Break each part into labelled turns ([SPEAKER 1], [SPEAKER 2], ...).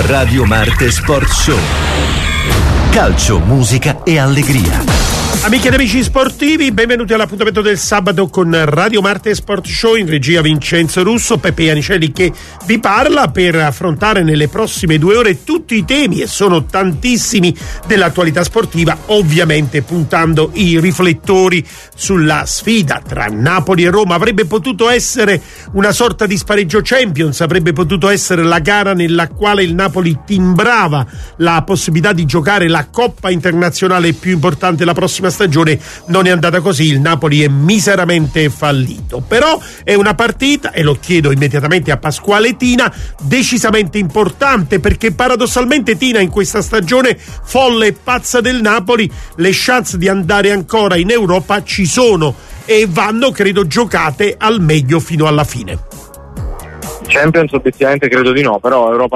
[SPEAKER 1] Radio Marte Sport Show. Calcio, musica e allegria.
[SPEAKER 2] Amiche ed amici sportivi, benvenuti all'appuntamento del sabato con Radio Marte Sport Show, in regia Vincenzo Russo, Peppe Ianicelli che vi parla per affrontare nelle prossime 2 ore tutti i temi, e sono tantissimi, dell'attualità sportiva, ovviamente puntando i riflettori sulla sfida tra Napoli e Roma. Avrebbe potuto essere una sorta di spareggio Champions, avrebbe potuto essere la gara nella quale il Napoli timbrava la possibilità di giocare la Coppa Internazionale più importante la prossima stagione. Non è andata così, il Napoli è miseramente fallito, però è una partita, e lo chiedo immediatamente a Pasquale Tina, decisamente importante, perché paradossalmente, Tina, in questa stagione folle e pazza del Napoli le chance di andare ancora in Europa ci sono e vanno, credo, giocate al meglio fino alla fine.
[SPEAKER 3] Champions obiettivamente credo di no, però Europa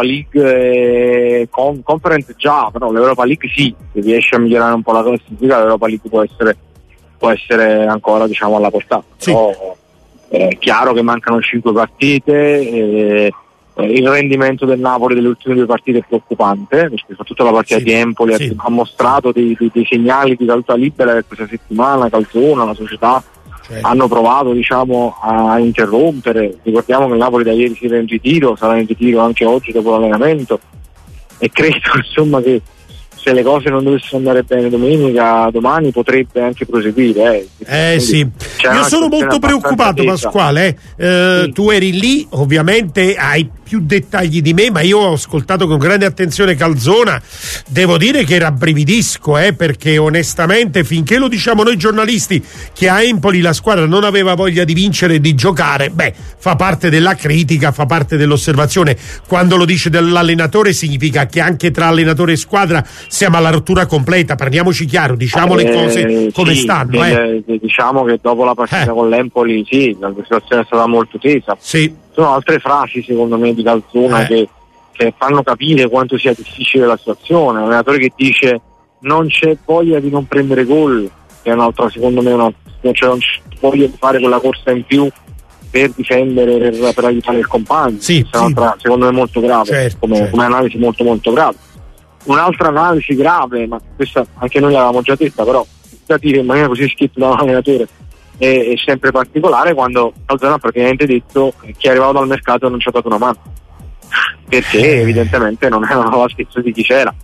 [SPEAKER 3] League Conference già, però l'Europa League sì, se riesce a migliorare un po' la classifica l'Europa League può essere ancora, diciamo, alla portata. Sì. Però è chiaro che mancano 5 partite, il rendimento del Napoli delle ultime 2 partite è preoccupante, perché soprattutto la partita di Empoli ha mostrato dei segnali di caduta libera per questa settimana. Calzona, la società hanno provato, diciamo, a interrompere. Ricordiamo che il Napoli da ieri si era in ritiro, sarà in ritiro anche oggi dopo l'allenamento, e credo, insomma, che se le cose non dovessero andare bene domani potrebbe anche proseguire.
[SPEAKER 2] Sì, io sono molto preoccupato, Pasquale. Sì. Tu eri lì, ovviamente hai più dettagli di me, ma io ho ascoltato con grande attenzione Calzona. Devo dire che rabbrividisco, perché onestamente, finché lo diciamo noi giornalisti che a Empoli la squadra non aveva voglia di vincere e di giocare, fa parte della critica, fa parte dell'osservazione. Quando lo dice dell'allenatore significa che anche tra allenatore e squadra siamo alla rottura completa. Parliamoci chiaro, diciamo le cose come stanno.
[SPEAKER 3] Diciamo che dopo la partita con l'Empoli la situazione è stata molto tesa.
[SPEAKER 2] Sì.
[SPEAKER 3] Sono altre frasi, secondo me, di Calzona che fanno capire quanto sia difficile la situazione. Un allenatore che dice non c'è voglia di non prendere gol, che è un'altra, secondo me, non c'è voglia di fare quella corsa in più per difendere, per aiutare il compagno. Un'altra, secondo me, molto grave, come analisi molto molto grave. Un'altra analisi grave, ma questa anche noi l'avevamo già detta, però da dire in maniera così scritta da un allenatore è sempre particolare, quando Calzona ha praticamente detto che chi è arrivato dal mercato non ci ha dato una mano, perché evidentemente non erano alla stessa di chi c'era.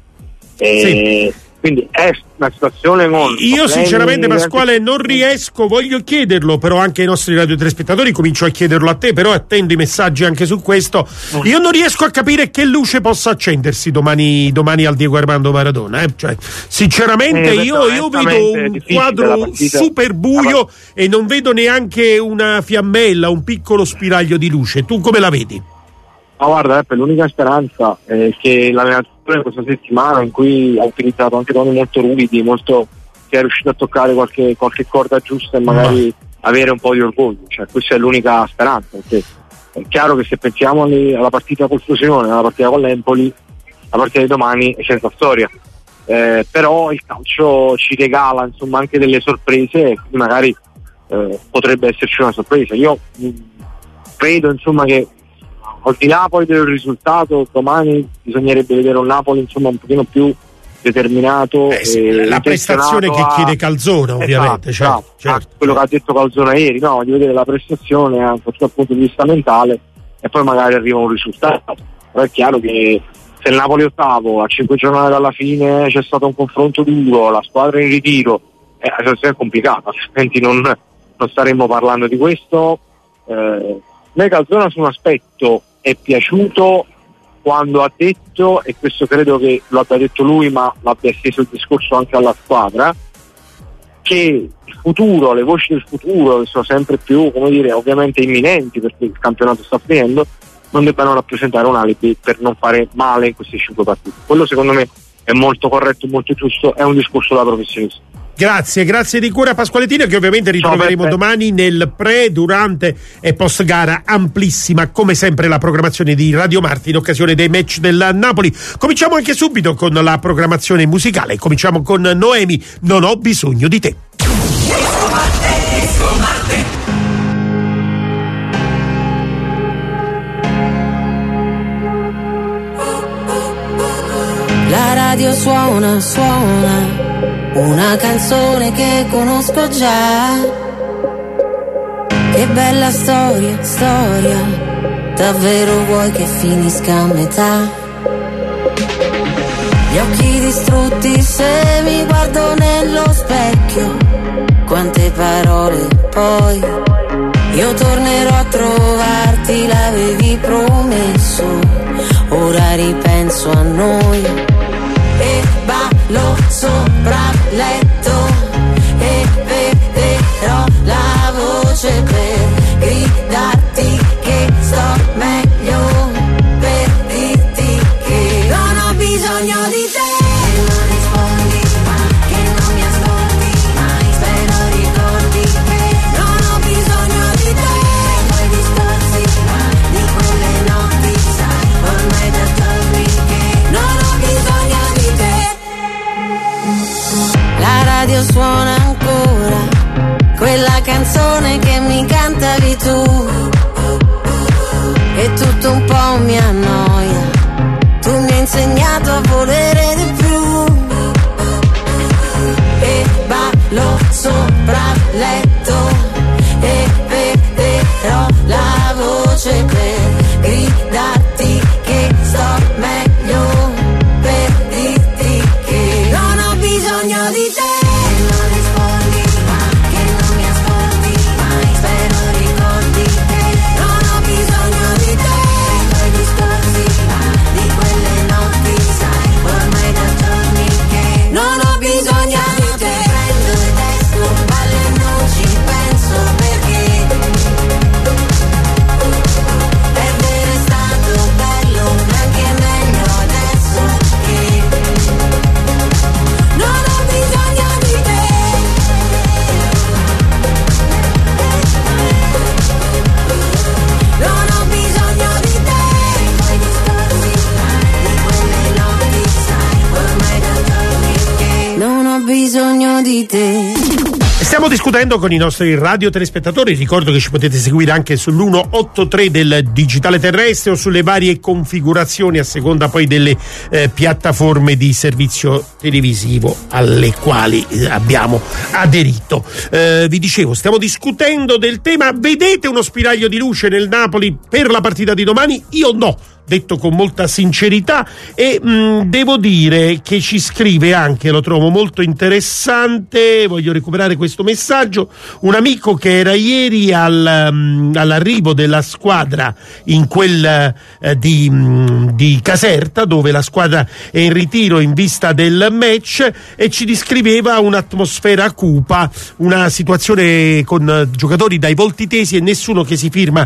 [SPEAKER 3] Quindi è una situazione molto.
[SPEAKER 2] Io sinceramente, Pasquale, non riesco, voglio chiederlo però anche ai nostri radiotelespettatori, comincio a chiederlo a te, però attendo i messaggi anche su questo. Io non riesco a capire che luce possa accendersi domani al Diego Armando Maradona, Cioè, sinceramente io vedo un quadro super buio e non vedo neanche una fiammella, un piccolo spiraglio di luce. Tu come la vedi?
[SPEAKER 3] Ma guarda, l'unica speranza è che l'allenatore in questa settimana, in cui ha utilizzato anche toni molto ruvidi, che è riuscito a toccare qualche corda giusta e magari avere un po' di orgoglio. Cioè, questa è l'unica speranza, perché è chiaro che se pensiamo alla partita col Frosinone, alla partita con l'Empoli, la partita di domani è senza storia. Però il calcio ci regala, insomma, anche delle sorprese, e quindi magari potrebbe esserci una sorpresa. Io credo, insomma, che al di là poi del risultato, domani bisognerebbe vedere un Napoli, insomma, un pochino più determinato.
[SPEAKER 2] La prestazione che chiede Calzona, ovviamente. Certo.
[SPEAKER 3] Quello che ha detto Calzona ieri, voglio vedere la prestazione anche dal punto di vista mentale, e poi magari arriva un risultato. Però è chiaro che se il Napoli ottavo, a 5 giornate dalla fine c'è stato un confronto duro, la squadra in ritiro, la situazione è complicata, altrimenti non staremmo parlando di questo. Me Calzona su un aspetto è piaciuto quando ha detto, e questo credo che lo abbia detto lui, ma l'abbia esteso il discorso anche alla squadra, che il futuro, le voci del futuro, che sono sempre più, ovviamente imminenti, perché il campionato sta finendo, non debbano rappresentare un alibi per non fare male in queste 5 partite. Quello secondo me è molto corretto e molto giusto, è un discorso da professionista.
[SPEAKER 2] Grazie di cuore a Pasquale Tina, che ovviamente ritroveremo domani nel pre, durante e post gara amplissima, come sempre, la programmazione di Radio Marte in occasione dei match del Napoli. Cominciamo anche subito con la programmazione musicale, cominciamo con Noemi, Non ho bisogno di te.
[SPEAKER 4] La radio suona, suona, una canzone che conosco già. Che bella storia, storia, davvero vuoi che finisca a metà? Gli occhi distrutti se mi guardo nello specchio, quante parole poi, io tornerò a trovarti, l'avevi promesso, ora ripenso a noi. E ballo sopra il letto e perderò la voce per gridarti che sto meglio, per dirti che non ho bisogno di te. Che non rispondi mai, che non mi ascolti mai, spero ricordi che non ho bisogno di te. Quei discorsi mai, di quelle notti sai, ormai da giorni che non ho bisogno di te. La radio suona ancora, quella canzone che mi cantavi tu, e tutto un po' mi annoia, tu mi hai insegnato a volere di più. E ballo sopra il letto e perderò la voce per gridarti che sto meglio, per dirti che non ho bisogno di te. Bisogno di te.
[SPEAKER 2] Stiamo discutendo con i nostri radiotelespektatori, ricordo che ci potete seguire anche sull'183 del digitale terrestre o sulle varie configurazioni a seconda poi delle piattaforme di servizio televisivo alle quali abbiamo aderito. Vi dicevo, stiamo discutendo del tema: vedete uno spiraglio di luce nel Napoli per la partita di domani? Io no, detto con molta sincerità, e devo dire che ci scrive anche, lo trovo molto interessante, voglio recuperare questo messaggio, un amico che era ieri all'arrivo della squadra in quel di Caserta, dove la squadra è in ritiro in vista del match, e ci descriveva un'atmosfera cupa, una situazione con giocatori dai volti tesi e nessuno che si ferma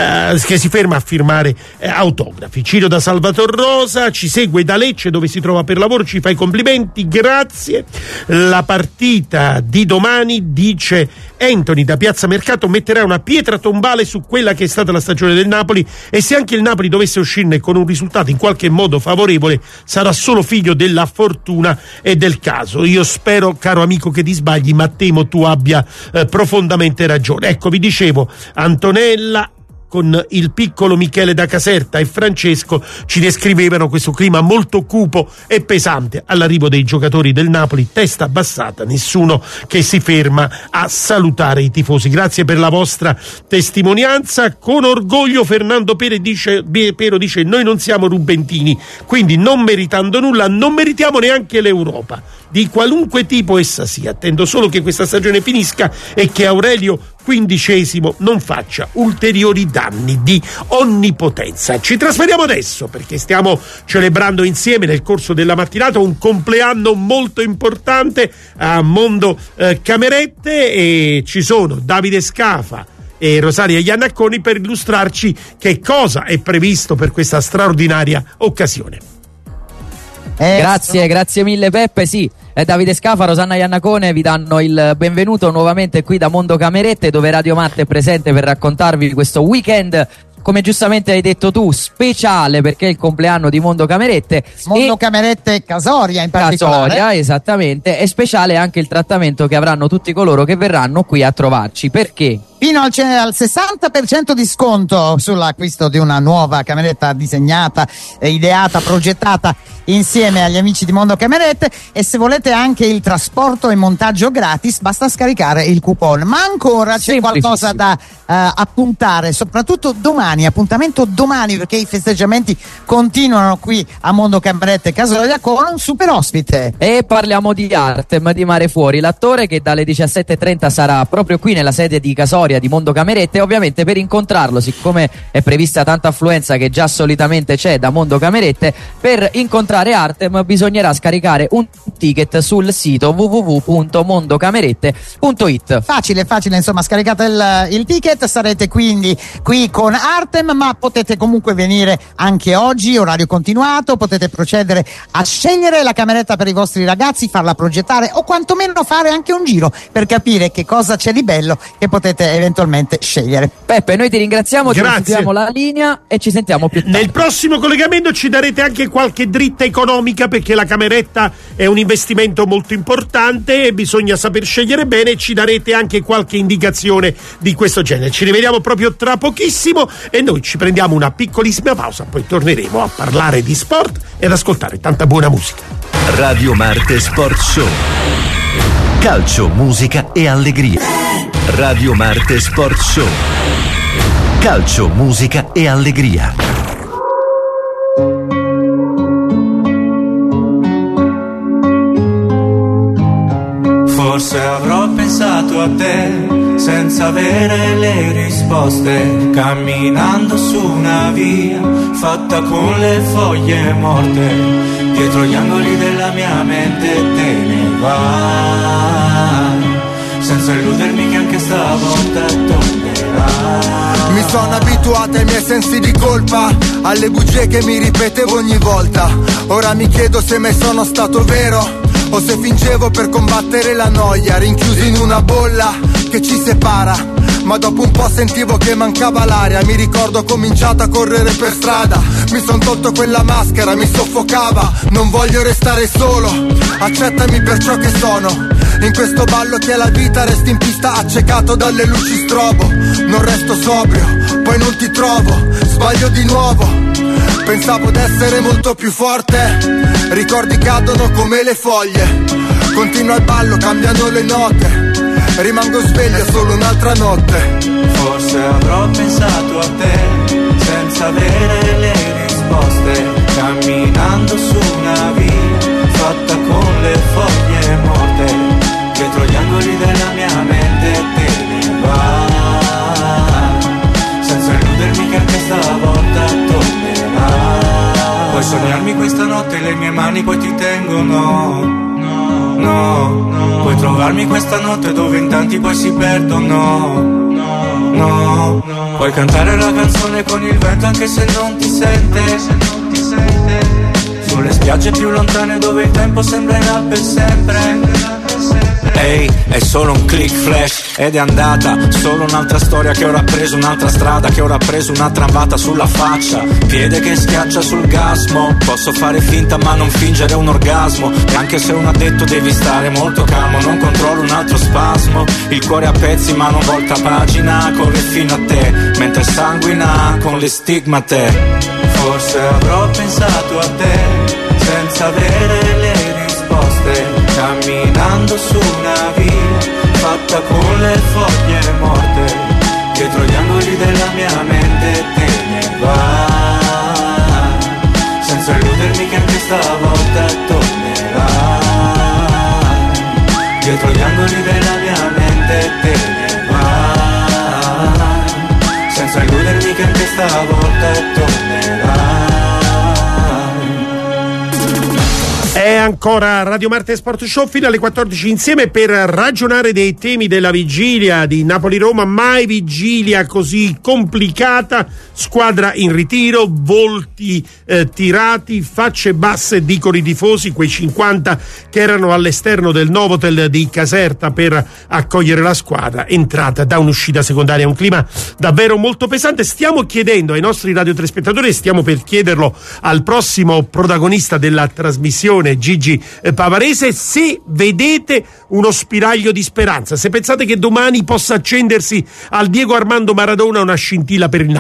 [SPEAKER 2] a firmare autografi. Ciro da Salvator Rosa ci segue da Lecce, dove si trova per lavoro, ci fa i complimenti, grazie. La partita di domani, dice Anthony da Piazza Mercato, metterà una pietra tombale su quella che è stata la stagione del Napoli, e se anche il Napoli dovesse uscirne con un risultato in qualche modo favorevole sarà solo figlio della fortuna e del caso. Io spero, caro amico, che ti sbagli, ma temo tu abbia profondamente ragione. Ecco, vi dicevo, Antonella con il piccolo Michele da Caserta e Francesco ci descrivevano questo clima molto cupo e pesante all'arrivo dei giocatori del Napoli, testa abbassata, nessuno che si ferma a salutare i tifosi. Grazie per la vostra testimonianza. Con orgoglio Fernando Pero dice: noi non siamo rubentini, quindi non meritando nulla non meritiamo neanche l'Europa, di qualunque tipo essa sia. Attendo solo che questa stagione finisca e che Aurelio XV non faccia ulteriori danni di onnipotenza. Ci trasferiamo adesso perché stiamo celebrando insieme nel corso della mattinata un compleanno molto importante a Mondo Camerette, e ci sono Davide Scafa e Rosaria Iannacconi per illustrarci che cosa è previsto per questa straordinaria occasione.
[SPEAKER 5] Grazie mille Peppe. Sì, Davide Scafa, Rosanna Iannacone vi danno il benvenuto nuovamente qui da Mondo Camerette, dove Radio Matte è presente per raccontarvi questo weekend, come giustamente hai detto tu, speciale, perché è il compleanno di Mondo Camerette.
[SPEAKER 6] Mondo Camerette Casoria in particolare.
[SPEAKER 5] Casoria, esattamente. È speciale anche il trattamento che avranno tutti coloro che verranno qui a trovarci. Perché?
[SPEAKER 6] Fino al 60% di sconto sull'acquisto di una nuova cameretta disegnata, ideata, progettata insieme agli amici di Mondo Camerette, e se volete anche il trasporto e montaggio gratis basta scaricare il coupon. Ma ancora c'è qualcosa da appuntare, soprattutto domani, appuntamento domani, perché i festeggiamenti continuano qui a Mondo Camerette Casoria con un super ospite.
[SPEAKER 5] E parliamo di Artem di Mare Fuori, l'attore che dalle 17:30 sarà proprio qui nella sede di Casoria di Mondo Camerette. Ovviamente per incontrarlo, siccome è prevista tanta affluenza che già solitamente c'è da Mondo Camerette, per incontrare Artem bisognerà scaricare un ticket sul sito www.mondocamerette.it.
[SPEAKER 6] Facile, insomma, scaricate il ticket, sarete quindi qui con Artem, ma potete comunque venire anche oggi, orario continuato, potete procedere a scegliere la cameretta per i vostri ragazzi, farla progettare o quantomeno fare anche un giro per capire che cosa c'è di bello che potete eventualmente scegliere.
[SPEAKER 5] Peppe, noi ti ringraziamo, ti restituiamo la linea e ci sentiamo più tardi.
[SPEAKER 2] Nel prossimo collegamento ci darete anche qualche dritta economica, perché la cameretta è un investimento molto importante e bisogna saper scegliere bene, e ci darete anche qualche indicazione di questo genere. Ci rivediamo proprio tra pochissimo e noi ci prendiamo una piccolissima pausa, poi torneremo a parlare di sport ed ascoltare tanta buona musica.
[SPEAKER 1] Radio Marte Sport Show. Calcio, musica e allegria. Radio Marte Sport Show. Calcio, musica e allegria.
[SPEAKER 7] Forse avrò pensato a te senza avere le risposte, camminando su una via fatta con le foglie morte, dietro gli angoli della mia mente te ne vai, senza illudermi che anche stavolta tornerai.
[SPEAKER 8] Mi sono abituato ai miei sensi di colpa, alle bugie che mi ripetevo ogni volta. Ora mi chiedo se mai sono stato vero o se fingevo per combattere la noia, rinchiuso in una bolla che ci separa. Ma dopo un po' sentivo che mancava l'aria. Mi ricordo ho cominciato a correre per strada, mi son tolto quella maschera, mi soffocava. Non voglio restare solo, accettami per ciò che sono. In questo ballo che è la vita resti in pista accecato dalle luci strobo. Non resto sobrio, poi non ti trovo, sbaglio di nuovo. Pensavo d'essere molto più forte, ricordi cadono come le foglie. Continuo al ballo cambiando le note, rimango sveglio solo un'altra notte.
[SPEAKER 7] Forse avrò pensato a te senza avere le risposte, camminando su una via fatta con le foglie morte, dietro gli angoli della mia mente te ne vai, senza illudermi che anche stavolta tornerai. Puoi sognarmi questa notte, le mie mani poi ti tengono. No, puoi trovarmi questa notte dove in tanti poi si perdono. No, puoi cantare la canzone con il vento anche se non ti sente. Sulle spiagge più lontane dove il tempo sembrerà per sempre. Ehi, è solo un click flash ed è andata. Solo un'altra storia che ora ha preso un'altra strada, che ora ha preso una tramvata sulla faccia. Piede che schiaccia sul gasmo, posso fare finta ma non fingere un orgasmo. E anche se uno ha detto devi stare molto calmo, non controllo un altro spasmo. Il cuore a pezzi ma non volta pagina, corre fino a te mentre sanguina con le stigmate. Forse avrò pensato a te senza avere le risposte, camminando su una via fatta con le foglie morte, dietro gli angoli della mia mente te ne vai, senza illudermi che anche stavolta tornerai, dietro gli angoli della mia mente te ne vai, senza illudermi che anche stavolta tornerai.
[SPEAKER 2] È ancora Radio Marte Sport Show fino alle 14 insieme per ragionare dei temi della vigilia di Napoli-Roma. Mai vigilia così complicata, squadra in ritiro, volti tirati, facce basse dicono i tifosi, quei 50 che erano all'esterno del Novotel di Caserta per accogliere la squadra, entrata da un'uscita secondaria, un clima davvero molto pesante. Stiamo chiedendo ai nostri radiotelespektatori, stiamo per chiederlo al prossimo protagonista della trasmissione, Gigi Pavarese, se vedete uno spiraglio di speranza, se pensate che domani possa accendersi al Diego Armando Maradona una scintilla per il Napoli. Io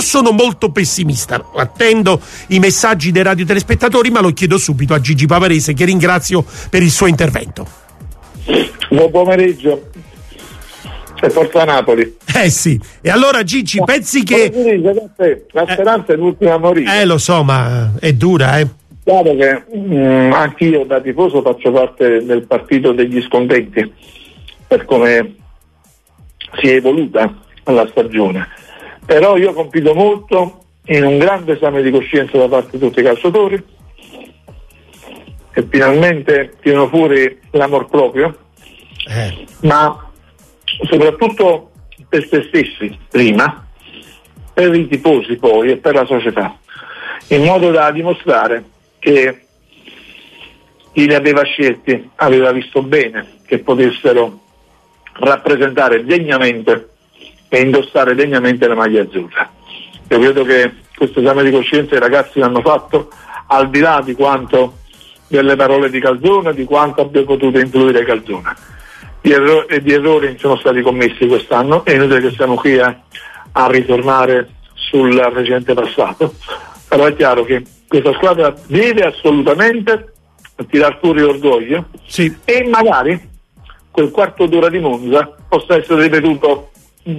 [SPEAKER 2] Io sono molto pessimista, attendo i messaggi dei radiotelespettatori, ma lo chiedo subito a Gigi Pavarese, che ringrazio per il suo intervento.
[SPEAKER 9] Buon pomeriggio. E forza Napoli.
[SPEAKER 2] Sì. E allora Gigi, pensi che...
[SPEAKER 9] La speranza è l'ultima a morire.
[SPEAKER 2] Lo so, ma è dura,
[SPEAKER 9] Dato che anch'io da tifoso faccio parte del partito degli scontenti per come si è evoluta la stagione, però io confido molto in un grande esame di coscienza da parte di tutti i calciatori, che finalmente tirano fuori l'amor proprio, ma soprattutto per se stessi prima, per i tifosi poi e per la società, in modo da dimostrare che chi li aveva scelti aveva visto bene che potessero rappresentare degnamente e indossare degnamente la maglia azzurra. Io credo che questo esame di coscienza i ragazzi l'hanno fatto al di là di quanto delle parole di Calzona, di quanto abbia potuto influire Calzona. Di errori sono stati commessi quest'anno, è inutile che siamo qui a ritornare sul recente passato, però è chiaro che questa squadra deve assolutamente tirar fuori orgoglio, e magari quel quarto d'ora di Monza possa essere ripetuto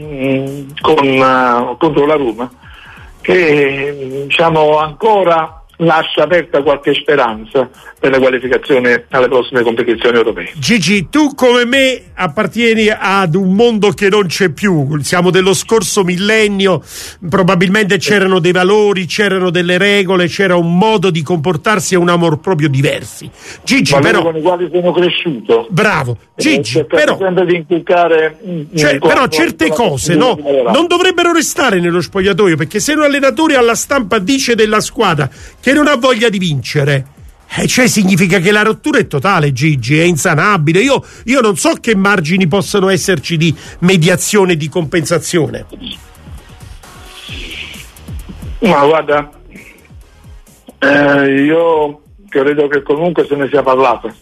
[SPEAKER 9] contro la Roma, che diciamo ancora lascia aperta qualche speranza per la qualificazione alle prossime competizioni europee.
[SPEAKER 2] Gigi, tu come me appartieni ad un mondo che non c'è più, siamo dello scorso millennio, probabilmente c'erano dei valori, c'erano delle regole, c'era un modo di comportarsi e un amor proprio diversi. Gigi, però,
[SPEAKER 9] con i quali sono cresciuto.
[SPEAKER 2] Bravo, Gigi, però
[SPEAKER 9] sempre di inculcare
[SPEAKER 2] però certe cose non dovrebbero restare nello spogliatoio, perché se un allenatore alla stampa dice della squadra che non ha voglia di vincere, cioè significa che la rottura è totale, Gigi, è insanabile. Io non so che margini possano esserci di mediazione e di compensazione.
[SPEAKER 9] Ma guarda, io credo che comunque se ne sia parlato.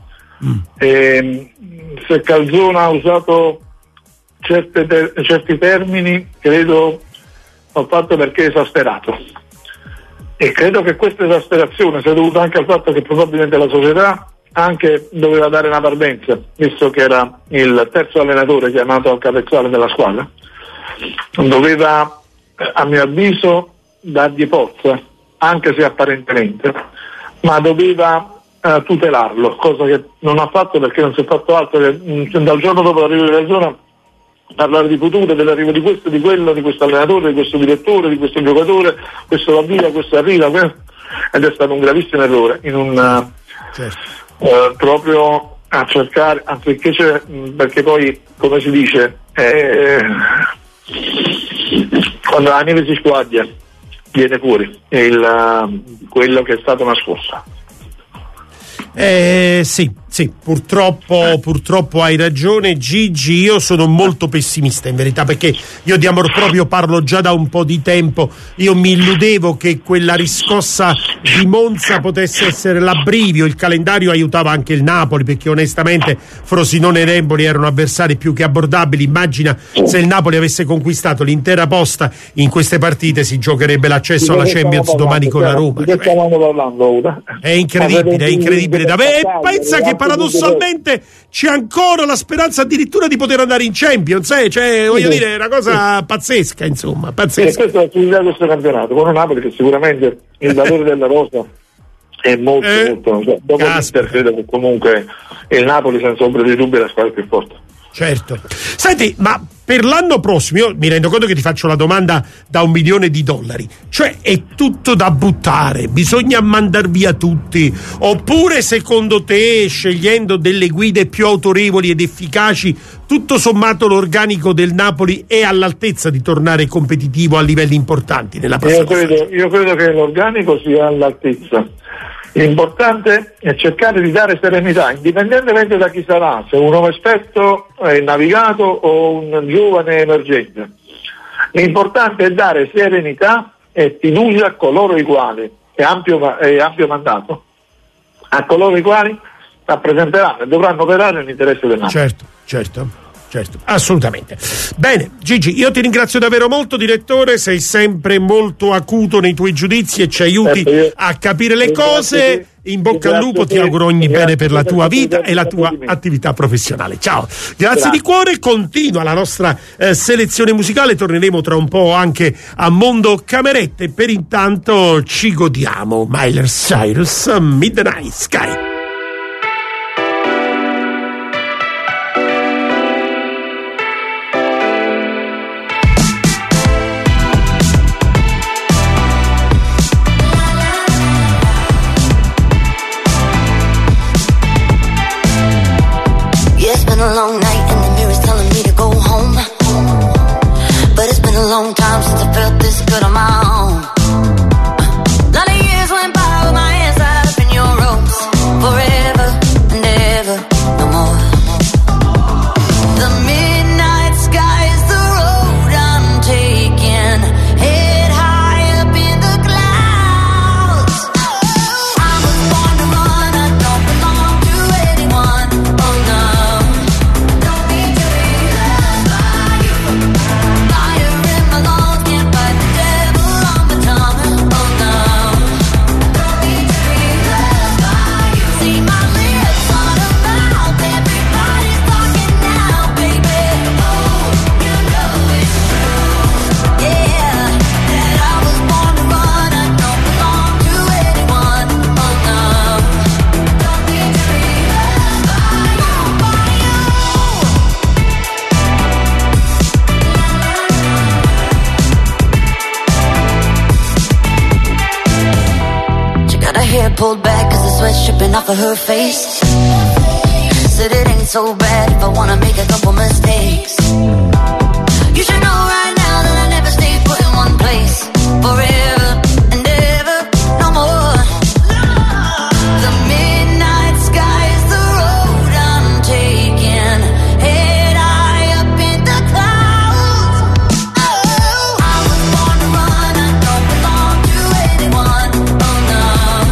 [SPEAKER 9] Se Calzona ha usato certi termini, credo l'ho fatto perché è esasperato, e credo che questa esasperazione sia dovuta anche al fatto che probabilmente la società anche doveva dare una parvenza, visto che era il terzo allenatore chiamato al capezzale della squadra, doveva, a mio avviso, dargli forza, anche se apparentemente, ma doveva tutelarlo, cosa che non ha fatto, perché non si è fatto altro che dal giorno dopo l'arrivo della zona parlare di futuro, dell'arrivo di questo, di quello, di questo allenatore, di questo direttore, di questo giocatore, questo va via, questo arriva, ed è stato un gravissimo errore in un proprio a cercare, anziché perché poi, come si dice, quando la neve si squaglia viene fuori quello che è stato nascosto.
[SPEAKER 2] Sì, purtroppo hai ragione, Gigi. Io sono molto pessimista in verità, perché io di amor proprio parlo già da un po' di tempo. Io mi illudevo che quella riscossa di Monza potesse essere l'abbrivio. Il calendario aiutava anche il Napoli, perché onestamente Frosinone e Empoli erano avversari più che abbordabili. Immagina se il Napoli avesse conquistato l'intera posta in queste partite, si giocherebbe l'accesso alla Champions domani con la Roma. È incredibile. Pensa che paradossalmente c'è ancora la speranza addirittura di poter andare in Champions, cioè voglio dire, è una cosa pazzesca, insomma, pazzesca.
[SPEAKER 9] E questa è l'attività di questo campionato, con un Napoli che sicuramente il valore della rosa è molto dopo l'Inter credo che comunque il Napoli senza ombra di dubbio è la squadra più forte.
[SPEAKER 2] Certo. Senti, ma per l'anno prossimo, io mi rendo conto che ti faccio la domanda da $1 milione, cioè è tutto da buttare, bisogna mandar via tutti, oppure secondo te, scegliendo delle guide più autorevoli ed efficaci, tutto sommato l'organico del Napoli è all'altezza di tornare competitivo a livelli importanti nella prossima stagione?
[SPEAKER 9] Io credo che l'organico sia all'altezza. L'importante è cercare di dare serenità, indipendentemente da chi sarà, se un uomo esperto navigato o un giovane emergente. L'importante è dare serenità e fiducia a coloro i quali, e ampio mandato, a coloro i quali rappresenteranno e dovranno operare l'interesse del Napoli.
[SPEAKER 2] Certo. assolutamente. Bene, Gigi, io ti ringrazio davvero molto, direttore, sei sempre molto acuto nei tuoi giudizi e ci aiuti a capire le cose. In bocca al lupo, ti auguro ogni bene per la tua vita e la tua attività professionale. Ciao, grazie di cuore. Continua la nostra selezione musicale, torneremo tra un po' anche a Mondo Camerette. Per intanto ci godiamo Miley Cyrus, Midnight Sky.
[SPEAKER 10] A long night and the mirror's telling me to go home, but it's been a long time since I felt this good on my own. A lot of years went by with my hands tied up in your ropes, forever and ever, no more. The midnight sky is the road I'm taking, head high up in the clouds. I was born to run, I don't belong to anyone, oh no. Pulled back cause the sweat's dripping off of her face. Said it ain't so bad if I wanna make a couple mistakes. You should know right now that I never stay put in one place forever and ever, no more. The midnight sky is the road I'm taking, head high up in the clouds. Oh, I was born to run, I don't belong to anyone, oh no.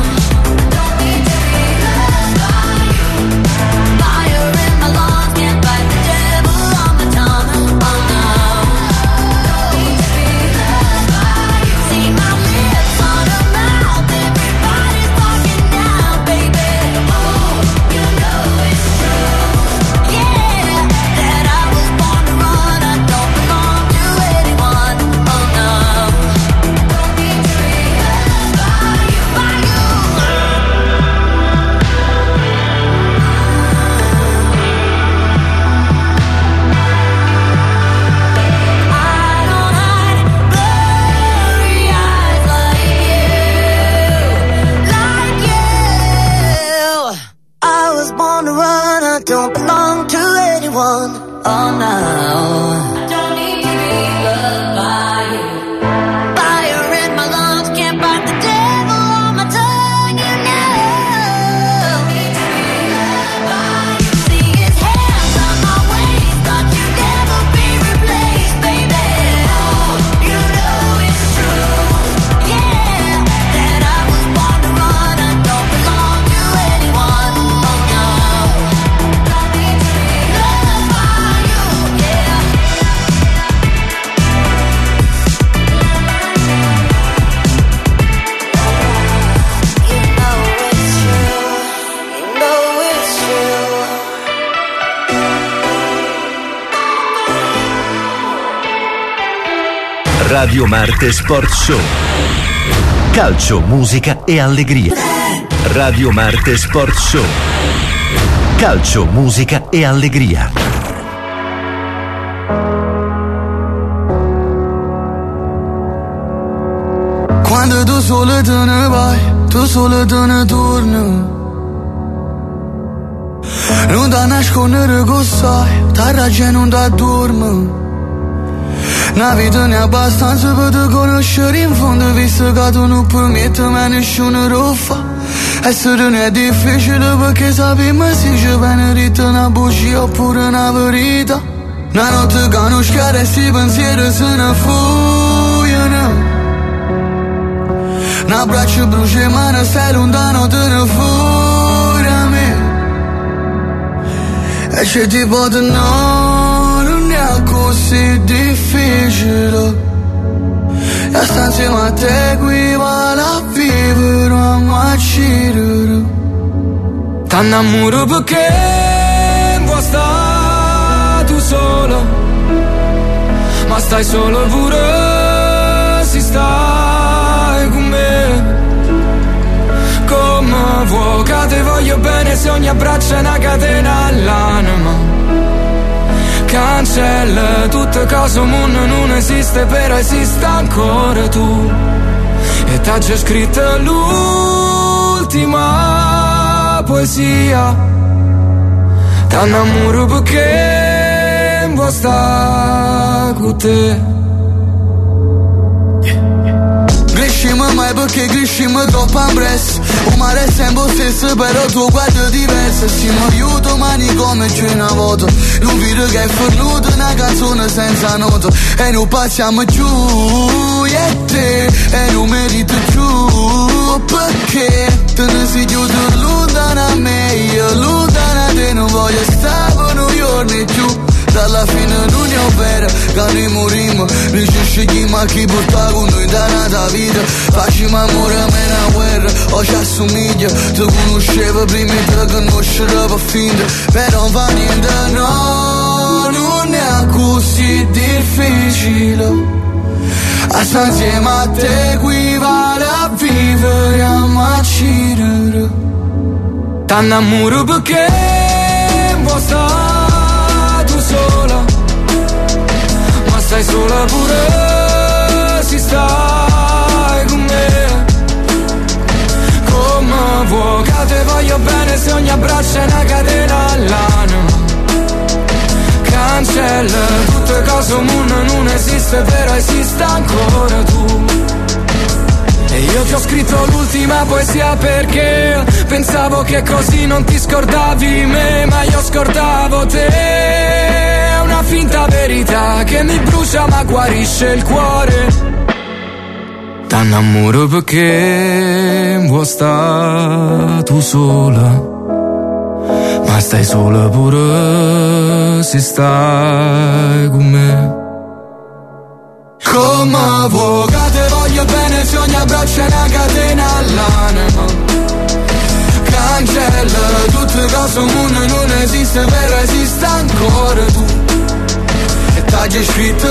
[SPEAKER 10] Don't belong to anyone, oh no. I don't need to be loved by you. Fire in my lungs, can't fight the devil on my tongue, you know. Don't need to be loved by you. See his hands on my waist, thought you'd never be replaced, baby. Oh, you know it's true, yeah, that I was born to run, I don't belong to anyone, oh no.
[SPEAKER 1] Radio Marte Sport Show. Calcio, musica e allegria. Radio Marte Sport Show. Calcio, musica e allegria.
[SPEAKER 11] Quando tu solo te ne vai, tu solo te ne torni. Non da nascondere che sai, ta ragione non da dormi. Una vita ne abbastanza per te conoscere in fondo, visto che tu non permetti mai nessuno lo fa. Essere non è difficile perché sappiamo se ci viene detta una bugia oppure una verità. Una notte che non schiara e si pensieri se ne fuggono. Un abbraccio brucia ma non stai lontano, te ne fuori a me. E c'è tipo di noi così difficile. E sta insieme a te equivale a vivere a macchire. T'annamoro perché vuoi stare tu solo, ma stai solo pure se stai con me. Come vuoi che te voglio bene se ogni abbraccio è una catena all'anima. Cancella tutte cose, un mondo non esiste, però esiste ancora tu. E t'ha già scritto l'ultima poesia. T'annamoro perché vuoi stare con te. Crescimo mai perché crescimo troppo ampresso. Un mare è sempre stesso però tuo guardo diverso. Siamo aiuto mani come c'è una volta. Non vedo che è fornuto una canzone senza nota. E non passiamo giù io e te. E non merito giù perché te ne sei chiuso lontano a me. Io lontano a te non voglio stare per noi giorni giù. Dalla fine non è vero che noi morimmo. Noi ci scegliamo a chi porta con noi da nata vita. Facciamo amore a me una guerra o ci assomiglia. Ti conoscevo prima di conoscere per finta. Però non fa niente, no, non è così difficile. A stare insieme a te equivale a vivere a macchire. T'annamoro perché vuoi stare sola, ma stai sola pure se stai con me. Come vuoi che te voglio bene se ogni abbraccio è una catena all'anima. Cancella tutte cose, un mondo non esiste, però esiste ancora tu. E io ti ho scritto l'ultima poesia perché pensavo che così non ti scordavi me, ma io scordavo te. È una finta verità che mi brucia ma guarisce il cuore. T'annamoro perché vuoi stare tu sola, ma stai sola pure se stai con me. Come vuoi che te voglio bene se ogni abbraccio è una catena all'anima. Cancella tutte cose, un mondo non esiste, però esiste ancora tu. E t'ha già scritto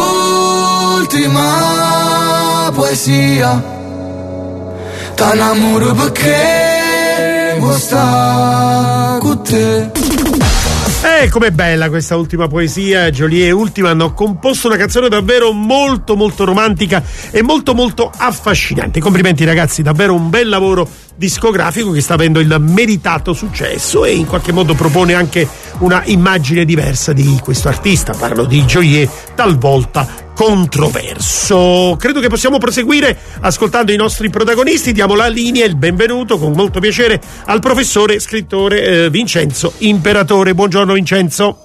[SPEAKER 11] l'ultima poesia. T'annamoro perché vuoi stare con te.
[SPEAKER 2] Com'è bella questa ultima poesia. Joliet e Ultima hanno composto una canzone davvero molto molto romantica e molto molto affascinante. Complimenti ragazzi, davvero un bel lavoro discografico che sta avendo il meritato successo e in qualche modo propone anche una immagine diversa di questo artista. Parlo di Joliet, talvolta controverso. Credo che possiamo proseguire ascoltando i nostri protagonisti. Diamo la linea e il benvenuto con molto piacere al professore scrittore Vincenzo Imperatore. Buongiorno Vincenzo.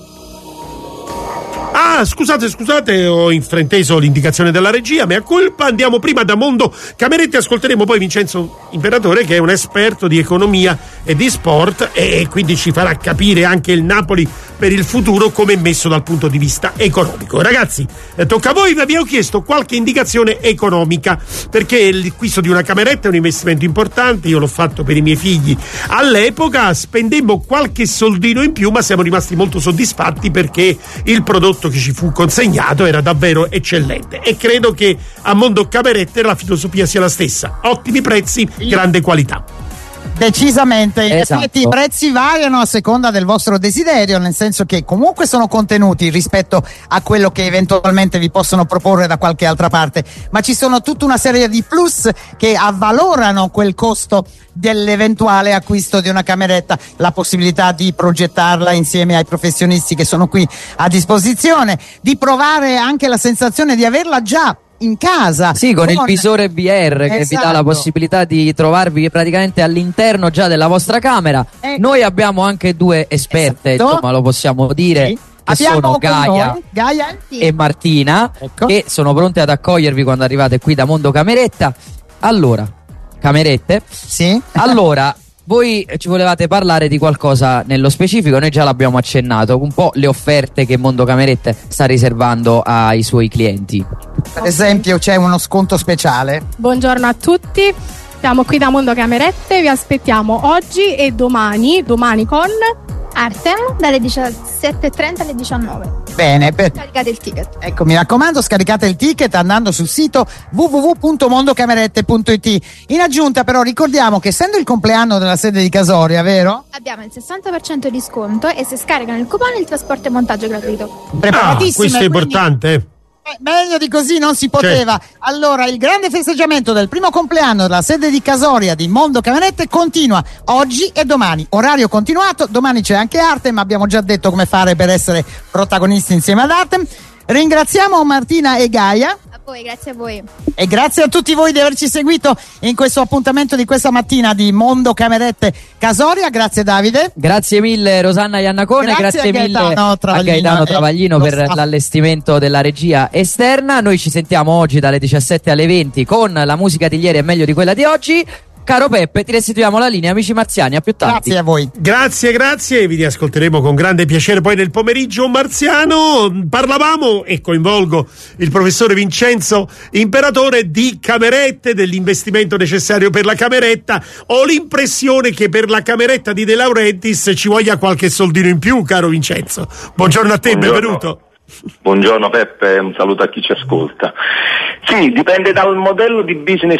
[SPEAKER 2] Scusate, ho infrainteso l'indicazione della regia, mea colpa. Andiamo prima da Mondo Cameretti, ascolteremo poi Vincenzo Imperatore che è un esperto di economia e di sport e quindi ci farà capire anche il Napoli per il futuro come è messo dal punto di vista economico. Ragazzi, tocca a voi. Vi ho chiesto qualche indicazione economica perché l'acquisto di una cameretta è un investimento importante. Io l'ho fatto per i miei figli all'epoca, spendemmo qualche soldino in più ma siamo rimasti molto soddisfatti perché il prodotto che ci fu consegnato era davvero eccellente e credo che a Mondo Camerette la filosofia sia la stessa: ottimi prezzi, grande qualità.
[SPEAKER 6] Decisamente, in
[SPEAKER 5] Esatto.
[SPEAKER 6] effetti i prezzi variano a seconda del vostro desiderio, nel senso che comunque sono contenuti rispetto a quello che eventualmente vi possono proporre da qualche altra parte, ma ci sono tutta una serie di plus che avvalorano quel costo dell'eventuale acquisto di una cameretta, la possibilità di progettarla insieme ai professionisti che sono qui a disposizione, di provare anche la sensazione di averla già in casa.
[SPEAKER 5] Sì, con il visore VR che vi dà la possibilità di trovarvi praticamente all'interno già della vostra camera. Noi abbiamo anche due esperte, insomma, lo possiamo dire.
[SPEAKER 6] Sì.
[SPEAKER 5] Che
[SPEAKER 6] Abbiamo
[SPEAKER 5] sono
[SPEAKER 6] con
[SPEAKER 5] Gaia
[SPEAKER 6] noi Gaia
[SPEAKER 5] e Martina, che sono pronte ad accogliervi quando arrivate qui da Mondo Cameretta. Allora, camerette.
[SPEAKER 6] Sì.
[SPEAKER 5] Allora, voi ci volevate parlare di qualcosa nello specifico, noi già l'abbiamo accennato, un po' le offerte che Mondo Camerette sta riservando ai suoi clienti.
[SPEAKER 6] Per esempio c'è uno sconto speciale.
[SPEAKER 12] Buongiorno a tutti, siamo qui da Mondo Camerette, vi aspettiamo oggi e domani con
[SPEAKER 13] Artem dalle 17:30 alle 19.
[SPEAKER 6] Bene,
[SPEAKER 13] caricate il ticket.
[SPEAKER 6] Ecco, mi raccomando, scaricate il ticket andando sul sito www.mondocamerette.it. In aggiunta però ricordiamo che essendo il compleanno della sede di Casoria, vero?
[SPEAKER 13] Abbiamo il 60% di sconto e se scaricano il coupon il trasporto e montaggio gratuito.
[SPEAKER 6] Preparatissime.
[SPEAKER 2] Questo è importante.
[SPEAKER 6] Meglio di così non si poteva.
[SPEAKER 2] Certo.
[SPEAKER 6] Allora, il grande festeggiamento del primo compleanno della sede di Casoria di Mondo Camerette continua oggi e domani. Orario continuato, domani c'è anche Artem, abbiamo già detto come fare per essere protagonisti insieme ad Artem. Ringraziamo Martina e Gaia.
[SPEAKER 13] A voi, grazie a voi.
[SPEAKER 6] E grazie a tutti voi di averci seguito in questo appuntamento di questa mattina di Mondo Camerette Casoria. Grazie Davide.
[SPEAKER 5] Grazie mille Rosanna Iannacone, grazie mille a Gaetano Travaglino per l'allestimento della regia esterna. Noi ci sentiamo oggi dalle 17 alle 20 con la musica di ieri è meglio di quella di oggi. Caro Peppe, ti restituiamo la linea, amici marziani, a più tardi.
[SPEAKER 6] Grazie a voi.
[SPEAKER 2] Grazie, vi riascolteremo con grande piacere poi nel pomeriggio marziano. Parlavamo, e coinvolgo il professore Vincenzo Imperatore, di camerette, dell'investimento necessario per la cameretta. Ho l'impressione che per la cameretta di De Laurentiis ci voglia qualche soldino in più, caro Vincenzo. Buongiorno a te, benvenuto.
[SPEAKER 14] Buongiorno Peppe, un saluto a chi ci ascolta. Sì, dipende dal modello di business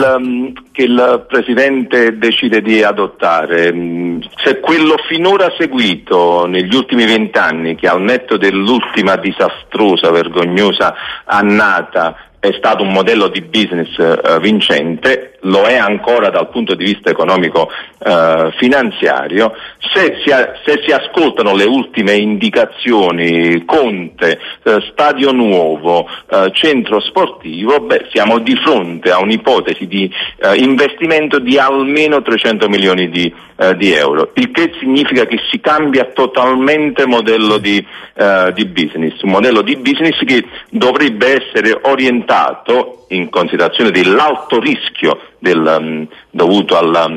[SPEAKER 14] che il Presidente decide di adottare. Se quello finora seguito negli ultimi 20 anni, che al netto dell'ultima disastrosa, vergognosa annata, è stato un modello di business vincente, lo è ancora dal punto di vista economico finanziario. Se si ascoltano le ultime indicazioni, Conte, stadio nuovo, centro sportivo, siamo di fronte a un'ipotesi di investimento di almeno 300 milioni di euro, il che significa che si cambia totalmente modello di business, un modello di business che dovrebbe essere orientato, in considerazione dell'alto rischio dovuto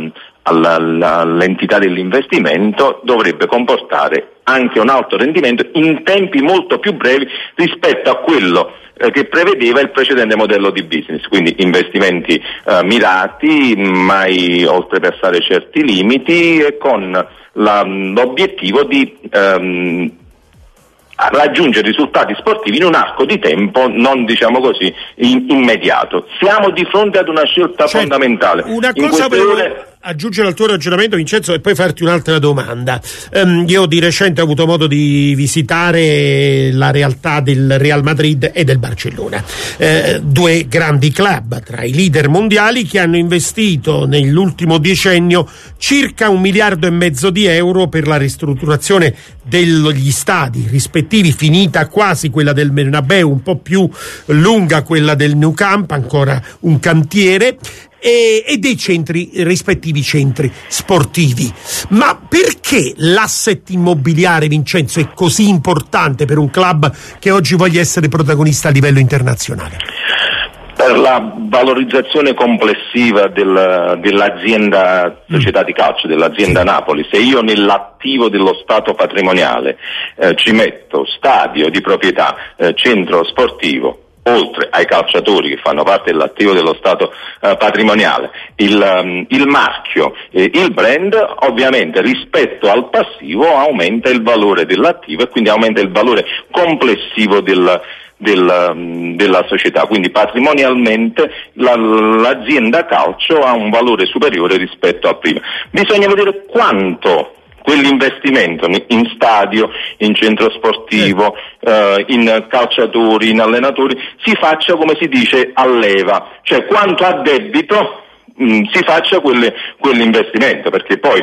[SPEAKER 14] all'entità dell'investimento, dovrebbe comportare anche un alto rendimento in tempi molto più brevi rispetto a quello che prevedeva il precedente modello di business, quindi investimenti mirati, mai oltrepassare certi limiti e con l'obiettivo di raggiungere risultati sportivi in un arco di tempo non, diciamo così, immediato. Siamo di fronte ad una scelta fondamentale.
[SPEAKER 2] Una cosa volevo aggiungere al tuo ragionamento, Vincenzo, e poi farti un'altra domanda. Io di recente ho avuto modo di visitare la realtà del Real Madrid e del Barcellona, due grandi club tra i leader mondiali che hanno investito nell'ultimo decennio circa 1,5 miliardi di euro per la ristrutturazione degli stadi rispettivi, finita quasi quella del Bernabeu, un po' più lunga quella del Nou Camp, ancora un cantiere, e dei rispettivi centri sportivi. Ma perché l'asset immobiliare, Vincenzo, è così importante per un club che oggi voglia essere protagonista a livello internazionale?
[SPEAKER 14] Per la valorizzazione complessiva dell'azienda società di calcio, dell'azienda Napoli. Se io nell'attivo dello stato patrimoniale ci metto stadio di proprietà, centro sportivo, oltre ai calciatori che fanno parte dell'attivo dello stato patrimoniale, il marchio, il brand, ovviamente rispetto al passivo aumenta il valore dell'attivo e quindi aumenta il valore complessivo della società, quindi patrimonialmente l'azienda calcio ha un valore superiore rispetto a prima. Bisogna vedere quanto quell'investimento in stadio, in centro sportivo, in calciatori, in allenatori si faccia, come si dice, a leva, cioè quanto a debito si faccia quell'investimento, perché poi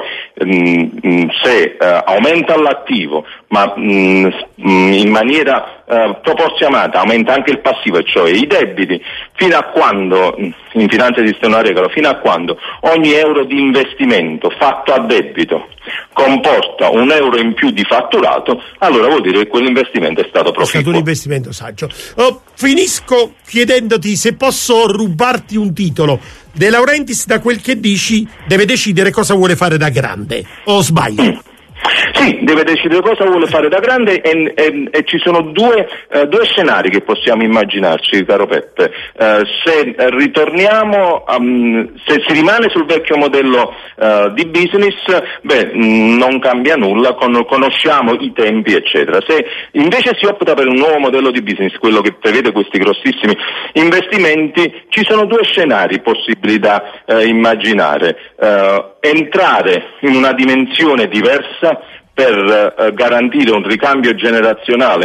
[SPEAKER 14] se aumenta l'attivo ma in maniera proporzionata aumenta anche il passivo, cioè i debiti, fino a quando, in finanza esiste una regola, fino a quando ogni euro di investimento fatto a debito comporta un euro in più di fatturato, allora vuol dire che quell'investimento è stato proficuo.
[SPEAKER 2] È stato un investimento saggio. Finisco chiedendoti se posso rubarti un titolo. De Laurentiis, da quel che dici, deve decidere cosa vuole fare da grande, o sbaglio?
[SPEAKER 14] Sì, deve decidere cosa vuole fare da grande e ci sono due scenari che possiamo immaginarci, caro Peppe. Se ritorniamo, se si rimane sul vecchio modello di business, non cambia nulla, conosciamo i tempi eccetera. Se invece si opta per un nuovo modello di business, quello che prevede questi grossissimi investimenti, ci sono due scenari possibili da immaginare. Entrare in una dimensione diversa per garantire un ricambio generazionale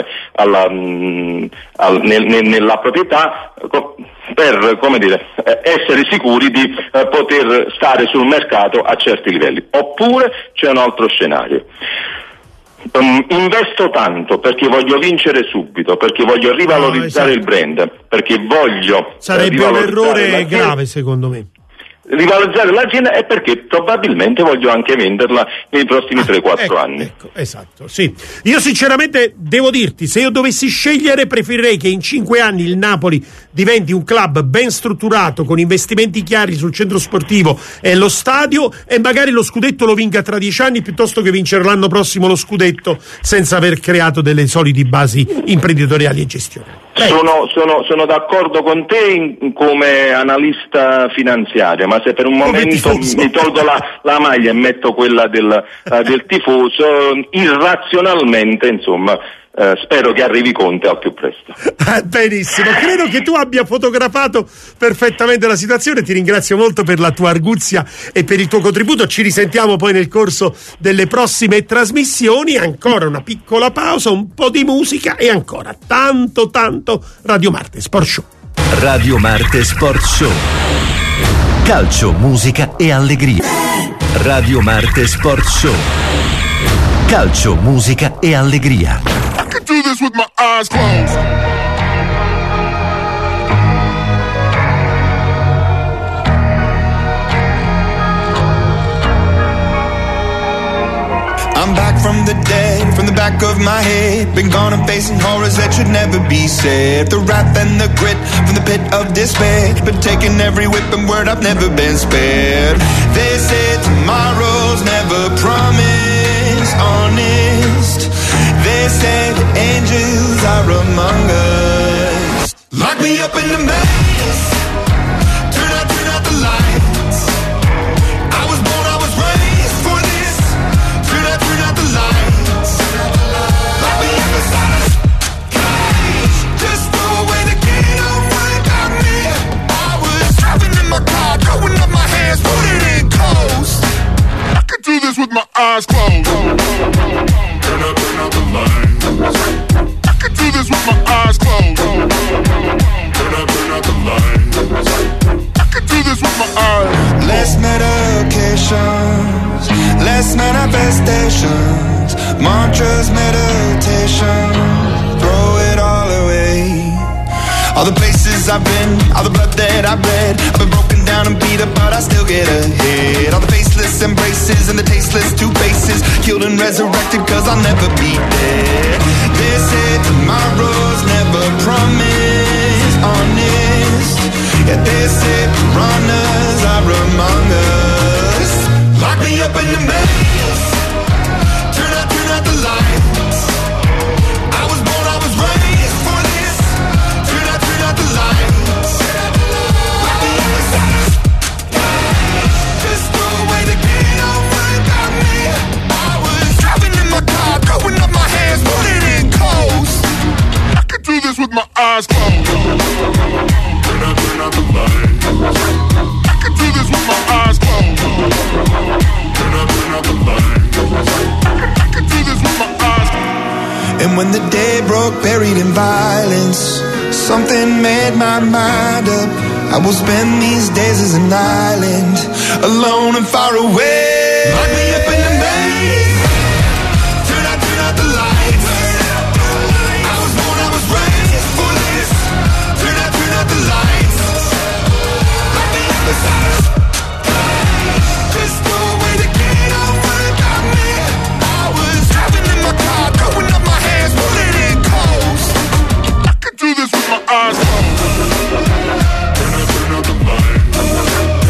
[SPEAKER 14] nella proprietà, per essere sicuri di poter stare sul mercato a certi livelli. Oppure c'è un altro scenario. Investo tanto perché voglio vincere subito, perché voglio rivalorizzare il brand, perché voglio
[SPEAKER 2] sarebbe un errore grave, secondo me.
[SPEAKER 14] Rivalorizzare l'azienda è perché probabilmente voglio anche venderla nei prossimi 3-4 anni.
[SPEAKER 2] Ecco, esatto, sì. Io sinceramente devo dirti, se io dovessi scegliere, preferirei che in 5 anni il Napoli diventi un club ben strutturato, con investimenti chiari sul centro sportivo e lo stadio, e magari lo scudetto lo vinca tra 10 anni, piuttosto che vincere l'anno prossimo lo scudetto senza aver creato delle solide basi imprenditoriali e gestionali.
[SPEAKER 14] Sono d'accordo con te come analista finanziario, ma se per un momento mi tolgo la maglia e metto quella del tifoso, irrazionalmente, insomma, spero che arrivi Conte al più presto.
[SPEAKER 2] Benissimo, credo che tu abbia fotografato perfettamente la situazione. Ti ringrazio molto per la tua arguzia e per il tuo contributo. Ci risentiamo poi nel corso delle prossime trasmissioni. Ancora una piccola pausa, un po' di musica e ancora tanto Radio Marte Sport Show.
[SPEAKER 1] Radio Marte Sport Show. Calcio, musica e allegria. Radio Marte Sport Show. Calcio, musica e allegria.
[SPEAKER 15] I could do this with my eyes closed.
[SPEAKER 16] I'm back from the dead, from the back of my head. Been gone and facing horrors that should never be said. The wrath and the grit from the pit of despair. Been taking every whip and word, I've never been spared. They say tomorrow's never promised, honest. They say the angels are among us. Lock me up in the maze. Turn out the lights. I was born, I was raised for this. Turn out the lights. Lock me up inside a cage. Just throw away the key, don't worry about me. I was driving in my car, throwing up my hands, put it in coast.
[SPEAKER 15] I could do this with my eyes closed. Turn out the lights. I could do this with my eyes closed. Turn out the lights. I could do this with my eyes.
[SPEAKER 16] Less medications, less manifestations, mantras, meditation, throw it all away. All the places I've been, all the blood that I've bled, I've been broken down and beat up, but I still get ahead. All the faceless embraces and the tasteless two faces, killed and resurrected cause I'll never be dead. They say tomorrow's never promised, honest. Yeah, they say piranhas are among us. Lock me up in the maze. Turn out the lights. I was born, I was raised for this. Turn out the lights. Lock me up inside a cage. Just throw away the key, don't worry about me. I was driving in my car, throwing up my hands, put it in coast.
[SPEAKER 15] I could do this with my eyes closed. Turn out the lights. I could do this with my eyes closed. Turn out the lights. I could do this with my eyes closed.
[SPEAKER 16] And when the day broke, buried in violence, something made my mind up. I will spend these days as an island, alone and far away. Lock me up in the maze. Turn out the lights. I was born, I was raised for this. Turn out the lights. Lock me up inside a cage. Just throw away the key, don't worry about me. I was driving in my car, throwing up my hands, put it in coast.
[SPEAKER 15] I could do this with my eyes closed. Turn out the lights.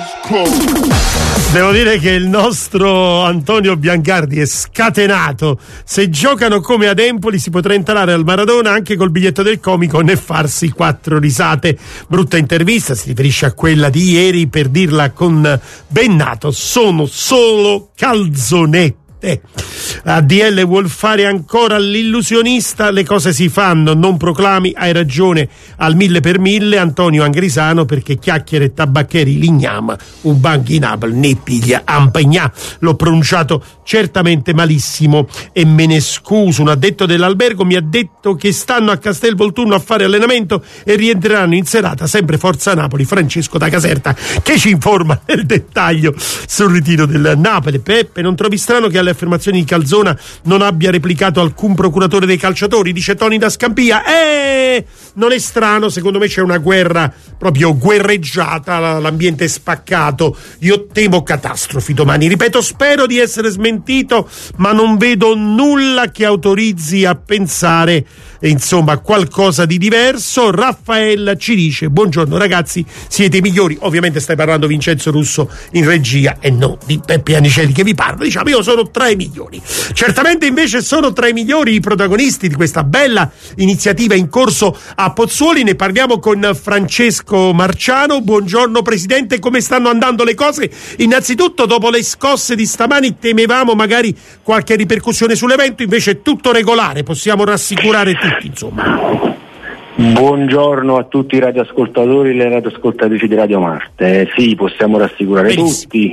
[SPEAKER 2] Devo dire che il nostro Antonio Biancardi è scatenato. Se giocano come ad Empoli si potrà entrare al Maradona anche col biglietto del comico e farsi 4 risate. Brutta intervista, si riferisce a quella di ieri, per dirla con Bennato, sono solo calzonette. ADL vuol fare ancora l'illusionista, le cose si fanno, non proclami, hai ragione al 1000%. Antonio Angrisano, perché chiacchiere e tabaccheri lignama, un banchi Napoli ne piglia ampagnà. L'ho pronunciato certamente malissimo e me ne scuso. Un addetto dell'albergo mi ha detto che stanno a Castel Volturno a fare allenamento e rientreranno in serata, sempre Forza Napoli. Francesco da Caserta che ci informa nel dettaglio sul ritiro del Napoli. Peppe, non trovi strano che alle affermazioni di Calzona non abbia replicato alcun procuratore dei calciatori? Dice Toni da Scampia. Non è strano, secondo me c'è una guerra proprio guerreggiata, l'ambiente è spaccato. Io temo catastrofi domani, ripeto, spero di essere smentito, ma non vedo nulla che autorizzi a pensare insomma qualcosa di diverso. Raffaella ci dice: buongiorno ragazzi, siete i migliori. Ovviamente stai parlando Vincenzo Russo in regia e non di Peppe Anicelli che vi parla. Diciamo, io sono tra i migliori. Certamente invece sono tra i migliori i protagonisti di questa bella iniziativa in corso a Pozzuoli. Ne parliamo con Francesco Marciano. Buongiorno presidente, come stanno andando le cose? Innanzitutto, dopo le scosse di stamani temevamo magari qualche ripercussione sull'evento, invece è tutto regolare, possiamo rassicurare tutti, insomma.
[SPEAKER 17] Buongiorno a tutti i radioascoltatori e le radioascoltatrici di Radio Marte. Sì, possiamo rassicurare tutti,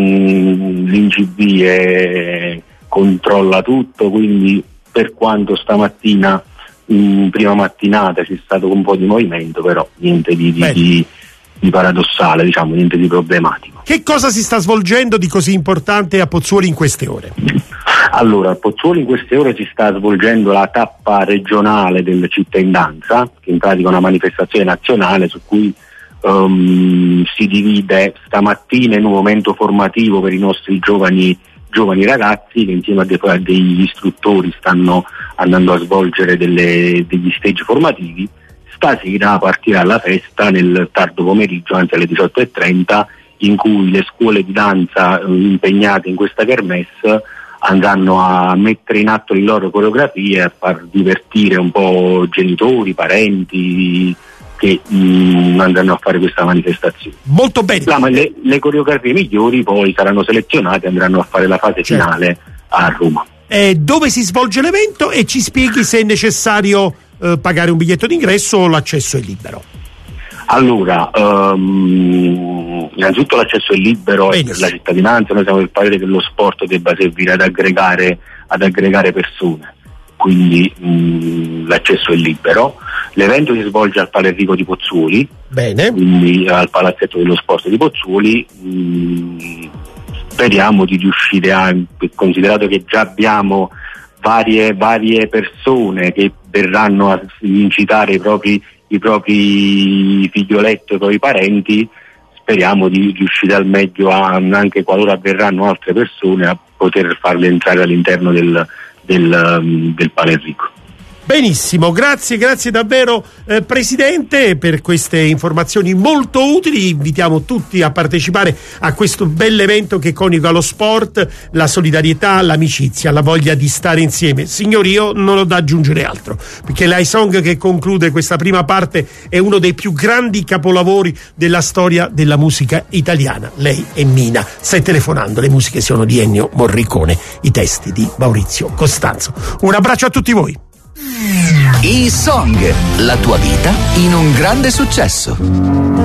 [SPEAKER 17] l'INCB controlla tutto, quindi per quanto stamattina prima mattinata c'è stato un po' di movimento, però niente di paradossale, diciamo, niente di problematico.
[SPEAKER 2] Che cosa si sta svolgendo di così importante a Pozzuoli in queste ore?
[SPEAKER 17] Allora, a Pozzuoli in queste ore si sta svolgendo la tappa regionale del Città in Danza, che in pratica è una manifestazione nazionale su cui si divide stamattina in un momento formativo per i nostri giovani ragazzi, che insieme a degli istruttori stanno andando a svolgere degli stage formativi. Stasera partirà la festa nel tardo pomeriggio, anzi alle 18:30, in cui le scuole di danza impegnate in questa kermesse andranno a mettere in atto le loro coreografie, a far divertire un po' genitori, parenti che andranno a fare questa manifestazione.
[SPEAKER 2] Molto bene.
[SPEAKER 17] Le coreografie migliori poi saranno selezionate e andranno a fare la fase finale a Roma.
[SPEAKER 2] Dove si svolge l'evento, e ci spieghi se è necessario pagare un biglietto d'ingresso o l'accesso è libero?
[SPEAKER 17] Allora, innanzitutto l'accesso è libero per la cittadinanza. Noi siamo del parere che lo sport debba servire ad aggregare persone, quindi l'accesso è libero. L'evento si svolge al Palo Enrico di Pozzuoli, quindi al palazzetto dello sport di Pozzuoli. Speriamo di riuscire considerato che già abbiamo varie persone che verranno a incitare i propri figlioletti, i propri parenti, speriamo di riuscire al meglio anche qualora avverranno altre persone, a poter farle entrare all'interno del Palo Enrico.
[SPEAKER 2] Benissimo, grazie davvero Presidente per queste informazioni molto utili. Invitiamo tutti a partecipare a questo bell'evento che coniuga lo sport, la solidarietà, l'amicizia, la voglia di stare insieme. Signori, io non ho da aggiungere altro, perché l'I-Song che conclude questa prima parte è uno dei più grandi capolavori della storia della musica italiana. Lei è Mina, stai telefonando, le musiche sono di Ennio Morricone, i testi di Maurizio Costanzo. Un abbraccio a tutti voi.
[SPEAKER 18] I-Song, la tua vita in un grande successo.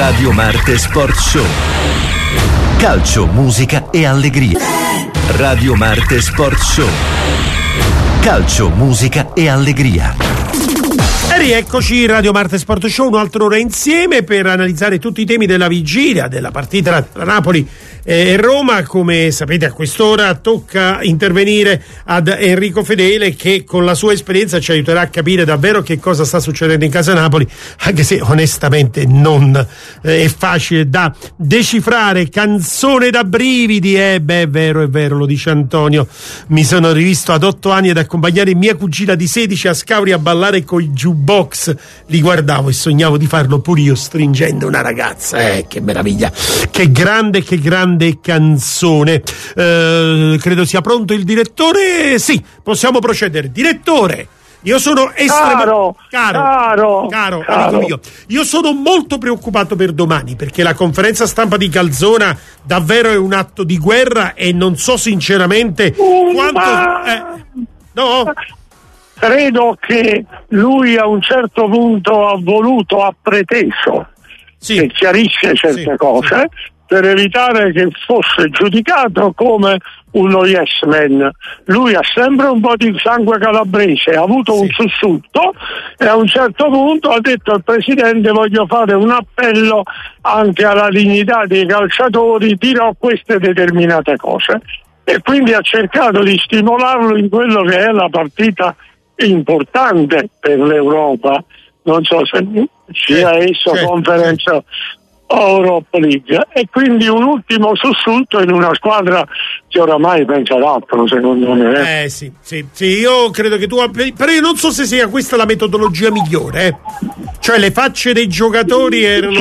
[SPEAKER 1] Radio Marte Sport Show. Calcio, musica e allegria. Radio Marte Sport Show. Calcio, musica e allegria.
[SPEAKER 2] E rieccoci, Radio Marte Sport Show, un'altra ora insieme per analizzare tutti i temi della vigilia della partita tra Napoli e Roma. Come sapete, a quest'ora tocca intervenire ad Enrico Fedele, che con la sua esperienza ci aiuterà a capire davvero che cosa sta succedendo in casa Napoli, anche se onestamente non è facile da decifrare. Canzone da brividi, è vero, lo dice Antonio. Mi sono rivisto ad 8 anni ad accompagnare mia cugina di 16 a Scavri a ballare coi jukebox. Li guardavo e sognavo di farlo pure io stringendo una ragazza. Che meraviglia, che grande canzone. Credo sia pronto il direttore. Sì, possiamo procedere. Direttore, io sono caro amico mio, io sono molto preoccupato per domani, perché la conferenza stampa di Calzona davvero è un atto di guerra e non so sinceramente quanto no?
[SPEAKER 19] Credo che lui a un certo punto ha preteso che chiarisce certe cose per evitare che fosse giudicato come uno yes man. Lui ha sempre un po' di sangue calabrese, ha avuto un sussulto e a un certo punto ha detto al presidente: voglio fare un appello anche alla dignità dei calciatori, dirò queste determinate cose, e quindi ha cercato di stimolarlo in quello che è la partita importante per l'Europa, non so se sia esso Conference Europa League, e quindi un ultimo sussulto in una squadra che oramai pensa d'altro, secondo me.
[SPEAKER 2] Sì, io credo che tu però io non so se sia questa la metodologia migliore, cioè le facce dei giocatori erano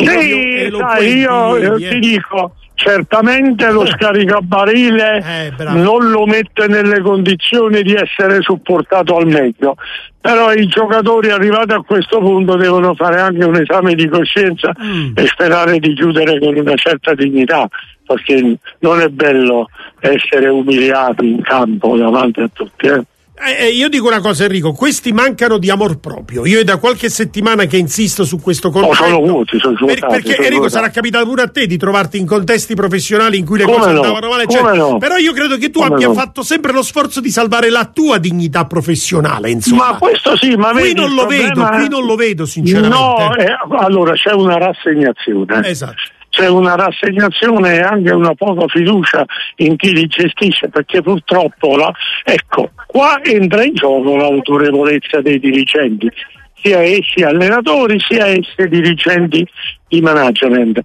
[SPEAKER 19] io ti dico, certamente lo scaricabarile non lo mette nelle condizioni di essere supportato al meglio, però i giocatori arrivati a questo punto devono fare anche un esame di coscienza e sperare di chiudere con una certa dignità, perché non è bello essere umiliati in campo davanti a tutti.
[SPEAKER 2] Io dico una cosa, Enrico, questi mancano di amor proprio. Io è da qualche settimana che insisto su questo concetto.
[SPEAKER 19] Sono vuoti,
[SPEAKER 2] perché Enrico, sarà capitato pure a te di trovarti in contesti professionali in cui le cose andavano male, però io credo che tu abbia fatto sempre lo sforzo di salvare la tua dignità professionale, insomma.
[SPEAKER 19] Ma questo sì, ma
[SPEAKER 2] qui non lo vedo sinceramente.
[SPEAKER 19] No, allora c'è una rassegnazione.
[SPEAKER 2] Esatto.
[SPEAKER 19] C'è una rassegnazione e anche una poca fiducia in chi li gestisce, perché purtroppo qua entra in gioco l'autorevolezza dei dirigenti, sia essi allenatori sia essi dirigenti di management.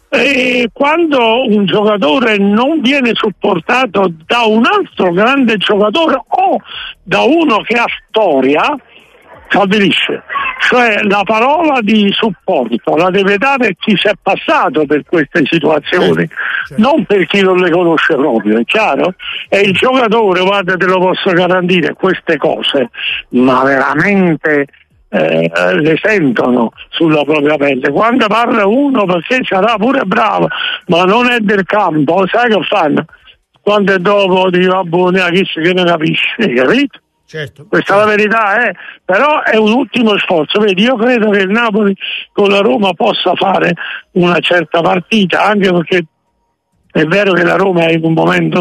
[SPEAKER 19] E quando un giocatore non viene supportato da un altro grande giocatore o da uno che ha storia, stabilisce, cioè la parola di supporto la deve dare chi si è passato per queste situazioni, non per chi non le conosce proprio, è chiaro? E il giocatore, guarda, te lo posso garantire, queste cose ma veramente le sentono sulla propria pelle. Quando parla uno, perché sarà pure bravo, ma non è del campo, sai che fanno? Quando è dopo di vabbone, chi che ne capisce, capito?
[SPEAKER 2] Certo.
[SPEAKER 19] Questa è la verità, però è un ultimo sforzo. Vedi, io credo che il Napoli con la Roma possa fare una certa partita, anche perché è vero che la Roma è in un momento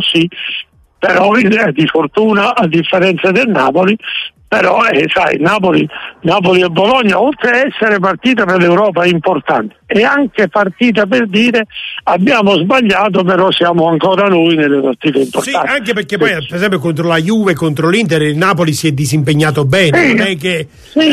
[SPEAKER 19] però di fortuna, a differenza del Napoli. Però sai, Napoli e Bologna, oltre a essere partita per l'Europa importante, è anche partita per dire abbiamo sbagliato, però siamo ancora noi nelle partite importanti.
[SPEAKER 2] Sì, anche perché poi per esempio contro la Juve, contro l'Inter, il Napoli si è disimpegnato bene, non è che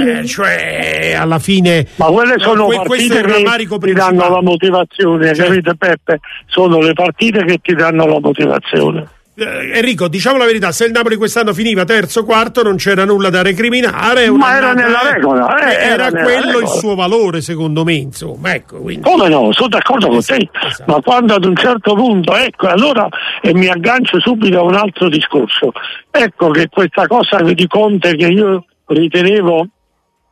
[SPEAKER 2] cioè alla fine.
[SPEAKER 19] Ma quelle sono partite che ti danno la motivazione, capite Peppe? Sono le partite che ti danno la motivazione.
[SPEAKER 2] Enrico, diciamo la verità, se il Napoli quest'anno finiva terzo, quarto, non c'era nulla da recriminare,
[SPEAKER 19] ma era nella regola,
[SPEAKER 2] era quello il suo valore, secondo me, insomma, ecco, quindi.
[SPEAKER 19] Come no, sono d'accordo con te, ma quando ad un certo punto, allora mi aggancio subito a un altro discorso, ecco che questa cosa di Conte, che io ritenevo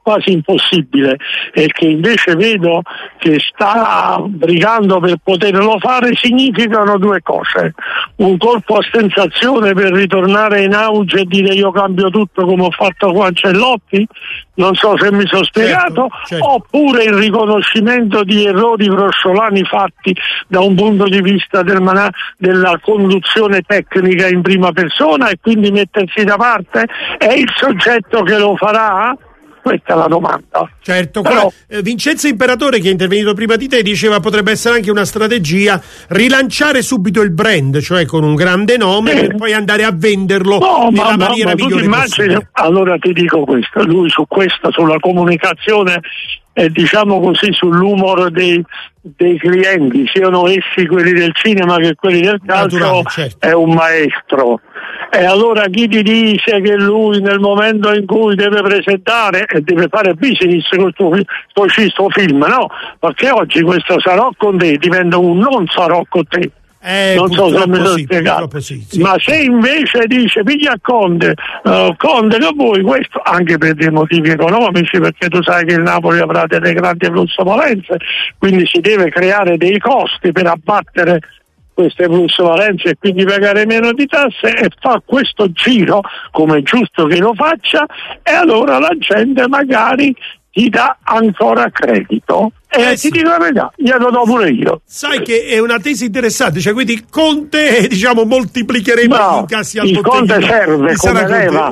[SPEAKER 19] quasi impossibile e che invece vedo che sta brigando per poterlo fare, significano due cose: un colpo a sensazione per ritornare in auge e dire io cambio tutto come ho fatto con Ancelotti, non so se mi sono spiegato, certo. Oppure il riconoscimento di errori grossolani fatti da un punto di vista della conduzione tecnica in prima persona e quindi mettersi da parte. È il soggetto che lo farà? Questa è la domanda.
[SPEAKER 2] Certo, però Vincenzo Imperatore, che è intervenuto prima di te, diceva potrebbe essere anche una strategia rilanciare subito il brand, cioè con un grande nome per poi andare a venderlo nella maniera migliore possibile.
[SPEAKER 19] Allora ti dico questo, lui su questo, sulla comunicazione e diciamo così sull'umor dei clienti, siano essi quelli del cinema che quelli del calcio, certo. È un maestro. E allora chi ti dice che lui nel momento in cui deve presentare e deve fare business con questo film, no? Perché oggi questo sarò con te diventa un non sarò con te. Non so se mi sono spiegato, sì. Ma se invece dice piglia Conte, Conte che vuoi questo, anche per dei motivi economici, perché tu sai che il Napoli avrà delle grandi plusvalenze, quindi si deve creare dei costi per abbattere queste plusvalenze e quindi pagare meno di tasse, e fa questo giro come è giusto che lo faccia, e allora la gente magari ti dà ancora credito. E ti dico la verità, glielo do pure io.
[SPEAKER 2] Sai che è una tesi interessante, cioè quindi Conte, diciamo, moltiplicheremo gli incassi al botteghino.
[SPEAKER 19] Il Conte serve come leva,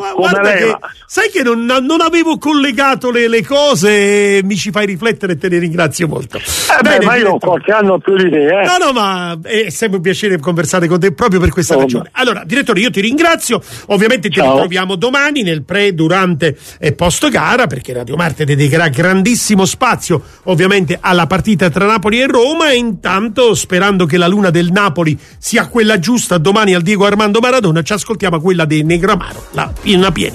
[SPEAKER 2] sai che non avevo collegato le cose, mi ci fai riflettere e te ne ringrazio molto.
[SPEAKER 19] Bene, ma io ho qualche anno più di te.
[SPEAKER 2] No, ma è sempre un piacere conversare con te proprio per questa ragione. Allora, direttore, io ti ringrazio, ovviamente ti ritroviamo domani nel pre, durante e post gara, perché Radio Marte dedicherà grandissimo spazio, ovviamente, alla partita tra Napoli e Roma, e intanto, sperando che la luna del Napoli sia quella giusta domani al Diego Armando Maradona, ci ascoltiamo quella dei Negramaro, la piena.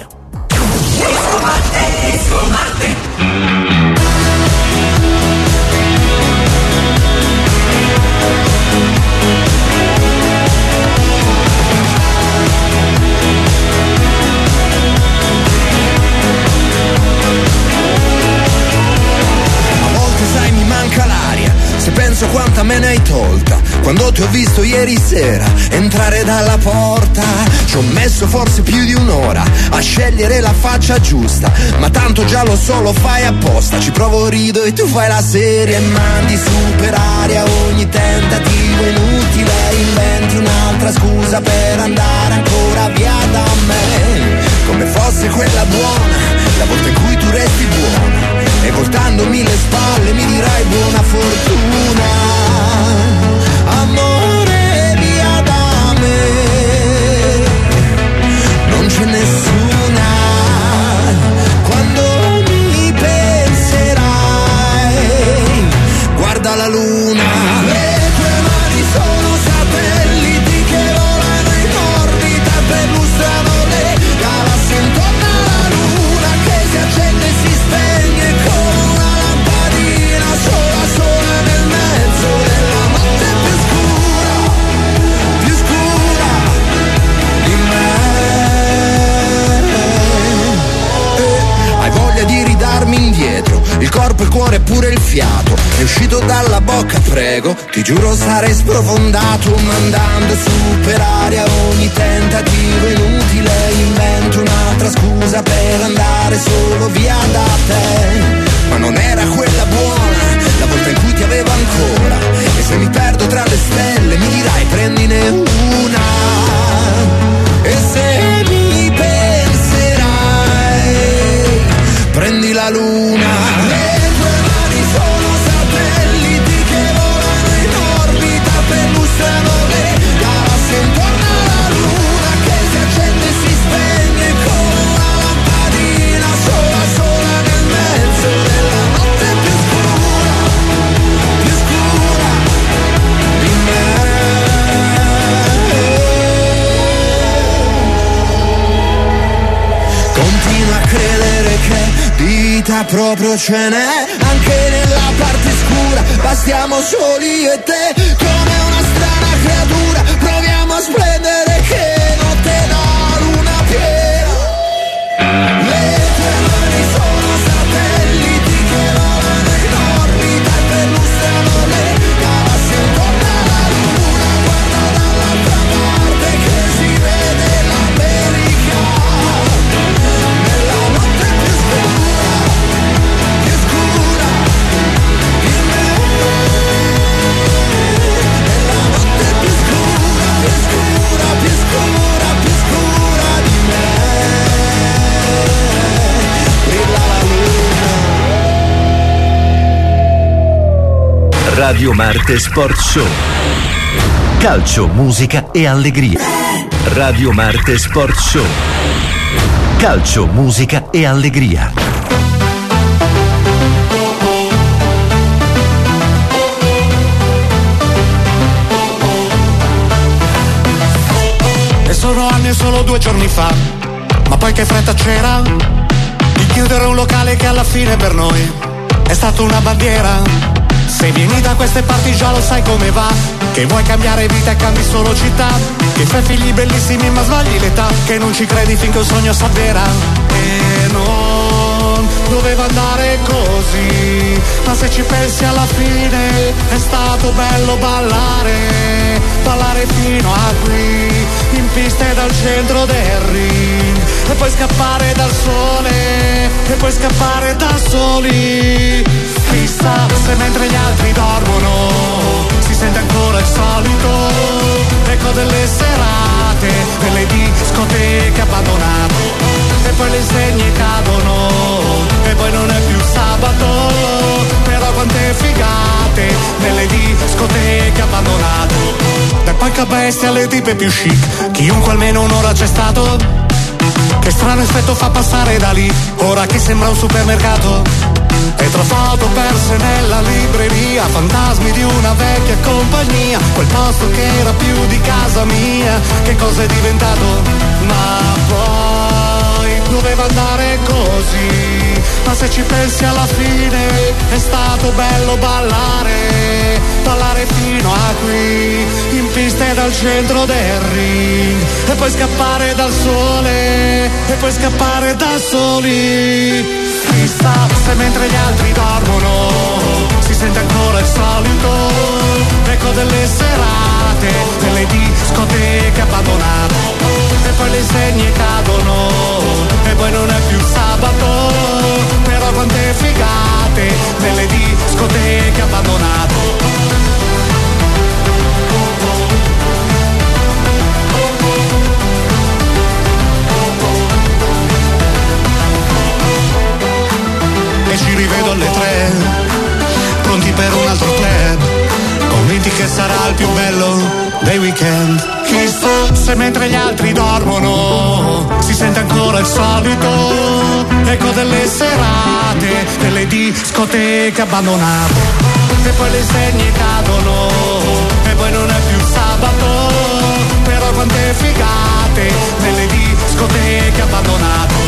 [SPEAKER 20] Penso quanta me ne hai tolta quando ti ho visto ieri sera entrare dalla porta. Ci ho messo forse più di un'ora a scegliere la faccia giusta, ma tanto già lo so, lo fai apposta. Ci provo, rido e tu fai la serie e mandi su per aria ogni tentativo inutile. Inventi un'altra scusa per andare ancora via da me, come fosse quella buona, la volta in cui tu resti buona, e voltandomi le spalle mi dirai buona fortuna. Amore, via da me, non c'è nessuna. Quando mi penserai, guarda la luna. Le tue mani sono satelliti che volano in orbita e perlustrano le galassie intorno alla luna, che si accende e si spegne come una lampadina sola sola nel mezzo della notte più scura di me. Hai voglia di ridarmi indietro il corpo, il cuore e pure il fiato. È uscito dalla bocca, prego, ti giuro sarei sprofondato, mandando su per aria ogni tentativo inutile. Invento un'altra scusa per andare solo via da te, ma non era quella buona, la volta in cui ti avevo ancora. E se mi perdo tra le stelle mi dirai prendine una. E se mi penserai, prendi la luna. Le tue mani sono satelliti che volano in orbita, perlustrano le galassie intorno alla luna, che si accende e si spegne come una lampadina sola sola nel mezzo della notte più scura di me. Continua a credere che vita proprio ce n'è anche nella parte scura. Bastiamo soli io e te come una strana creatura. Proviamo a splendere che notte da luna piena. Le tue mani sono state
[SPEAKER 1] Radio Marte Sport Show. Calcio, musica e allegria. Radio Marte Sport Show. Calcio, musica e allegria.
[SPEAKER 21] E sono anni, solo 2 giorni fa, ma poi che fretta c'era di chiudere un locale che alla fine per noi è stato una bandiera. Se vieni da queste parti già lo sai come va, che vuoi cambiare vita e cambi solo città, che fai figli bellissimi ma sbagli l'età, che non ci credi finché un sogno s'avvera. E non doveva andare così, ma se ci pensi alla fine è stato bello ballare, ballare fino a qui, in pista e dal centro del ring, e poi scappare dal sole, e poi scappare da soli. Chissà se mentre gli altri dormono si sente ancora il solito eco delle serate, delle discoteche abbandonate, e poi le insegne cadono e poi non è più sabato, però quante figate nelle discoteche abbandonate. Da qualche bestia alle tipe più chic, chiunque almeno un'ora c'è stato, che strano effetto fa passare da lì, ora che sembra un supermercato. E tra foto perse nella libreria, fantasmi di una vecchia compagnia, quel posto che era più di casa mia, che cosa è diventato? Ma poi doveva andare così, ma se ci pensi alla fine è stato bello ballare, ballare fino a qui, in pista e dal centro del ring, e poi scappare dal sole, e poi scappare da soli. Chissà se mentre gli altri dormono si sente ancora il solito eco delle serate, delle discoteche abbandonate, e poi le insegne cadono e poi non è più sabato, però quante figate nelle discoteche abbandonate. Ci rivedo alle 3, pronti per un altro club, convinti che sarà il più bello dei weekend. Chissà se mentre gli altri dormono si sente ancora il solito eco delle serate, delle discoteche abbandonate, e poi le insegne cadono e poi non è più sabato, però quante figate nelle discoteche abbandonate.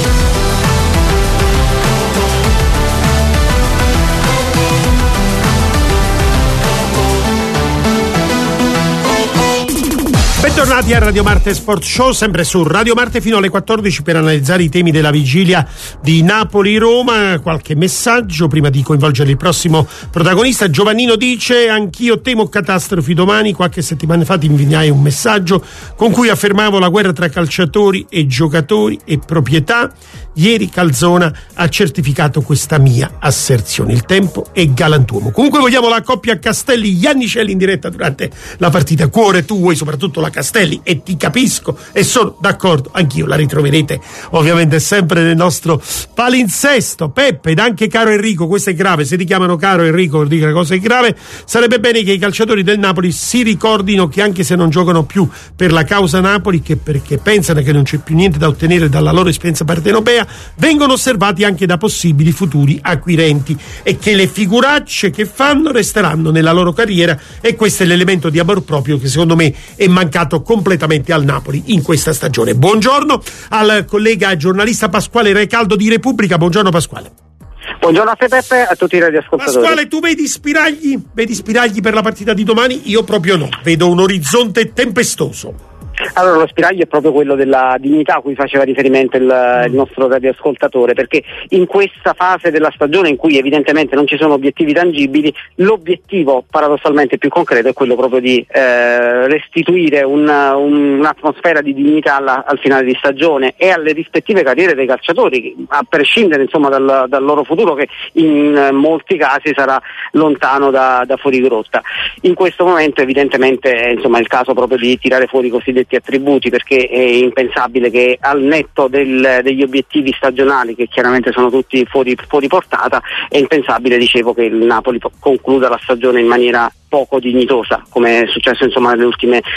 [SPEAKER 2] Bentornati a Radio Marte Sport Show, sempre su Radio Marte fino alle 14 per analizzare i temi della vigilia di Napoli-Roma. Qualche messaggio prima di coinvolgere il prossimo protagonista. Giovannino dice: anch'io temo catastrofi domani. Qualche settimana fa ti inviai un messaggio con cui affermavo la guerra tra calciatori e giocatori e proprietà. Ieri Calzona ha certificato questa mia asserzione. Il tempo è galantuomo. Comunque vogliamo la coppia Castelli-Iannicelli in diretta durante la partita. Cuore, tu vuoi soprattutto la Castelli e ti capisco e sono d'accordo anch'io. La ritroverete ovviamente sempre nel nostro palinsesto. Peppe ed anche caro Enrico, questo è grave, se ti chiamano caro Enrico vuol dire che la cosa è grave. Sarebbe bene che i calciatori del Napoli si ricordino che anche se non giocano più per la causa Napoli, che perché pensano che non c'è più niente da ottenere dalla loro esperienza partenopea, vengono osservati anche da possibili futuri acquirenti e che le figuracce che fanno resteranno nella loro carriera, e questo è l'elemento di amor proprio che secondo me è mancato completamente al Napoli in questa stagione. Buongiorno al collega giornalista Pasquale Recaldo di Repubblica. Buongiorno Pasquale.
[SPEAKER 22] Buongiorno a te Peppe, a tutti i radioascoltatori.
[SPEAKER 2] Pasquale, tu vedi spiragli per la partita di domani? Io proprio no, vedo un orizzonte tempestoso.
[SPEAKER 22] Allora, lo spiraglio è proprio quello della dignità a cui faceva riferimento il nostro radioascoltatore, perché in questa fase della stagione in cui evidentemente non ci sono obiettivi tangibili, l'obiettivo paradossalmente più concreto è quello proprio di restituire un'atmosfera di dignità al finale di stagione e alle rispettive carriere dei calciatori, a prescindere insomma dal loro futuro, che in molti casi sarà lontano da fuori grotta. In questo momento evidentemente insomma è il caso proprio di tirare fuori i cosiddetti questi attributi, perché è impensabile che al netto degli obiettivi stagionali, che chiaramente sono tutti fuori portata, è impensabile, dicevo, che il Napoli concluda la stagione in maniera poco dignitosa, come è successo insomma nelle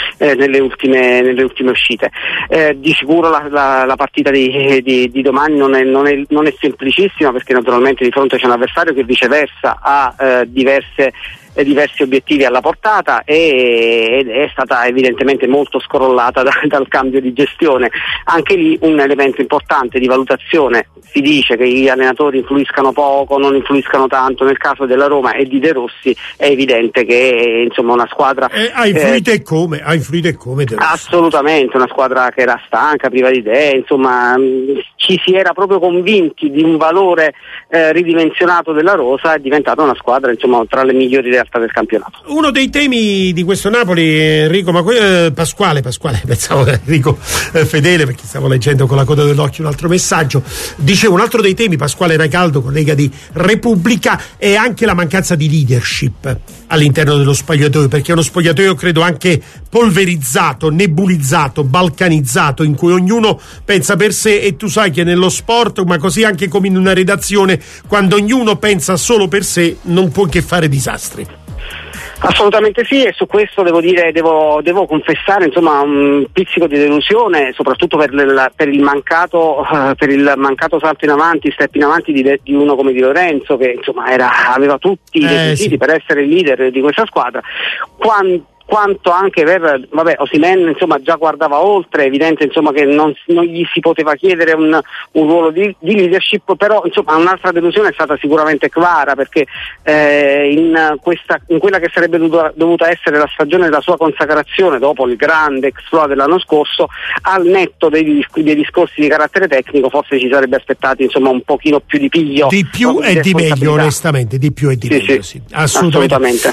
[SPEAKER 22] ultime uscite. Di sicuro la partita di domani non è semplicissima, perché naturalmente di fronte c'è un avversario che viceversa ha diversi obiettivi alla portata ed è stata evidentemente molto scrollata dal cambio di gestione. Anche lì un elemento importante di valutazione: si dice che gli allenatori influiscano poco, non influiscano tanto. Nel caso della Roma e di De Rossi è evidente che insomma una squadra
[SPEAKER 2] ha influito e come De Rossi.
[SPEAKER 22] Assolutamente, una squadra che era stanca, priva di idee, insomma ci si era proprio convinti di un valore ridimensionato della rosa, è diventata una squadra insomma tra le migliori realtà del campionato.
[SPEAKER 2] Uno dei temi di questo Napoli, Enrico, Pasquale, pensavo Enrico Fedele, perché stavo leggendo con la coda dell'occhio un altro messaggio. Dicevo, un altro dei temi, Pasquale Raicaldo, collega di Repubblica, è anche la mancanza di leadership all'interno dello spogliatoio, perché è uno spogliatoio credo anche polverizzato, nebulizzato, balcanizzato, in cui ognuno pensa per sé, e tu sai che nello sport, ma così anche come in una redazione, quando ognuno pensa solo per sé non può che fare disastri.
[SPEAKER 22] Assolutamente sì, e su questo devo confessare insomma un pizzico di delusione, soprattutto per il mancato salto in avanti, step in avanti di uno come Di Lorenzo, che insomma aveva tutti i requisiti per essere il leader di questa squadra. Quanto anche per Osimhen insomma già guardava oltre, è evidente insomma che non gli si poteva chiedere un ruolo di leadership, però insomma un'altra delusione è stata sicuramente Kvara, perché in quella che sarebbe dovuta essere la stagione della sua consacrazione dopo il grande exploit dell'anno scorso, al netto dei discorsi di carattere tecnico, forse ci sarebbe aspettati insomma un pochino più di piglio,
[SPEAKER 2] di più e di meglio, onestamente, di più e di meglio, sì. Assolutamente.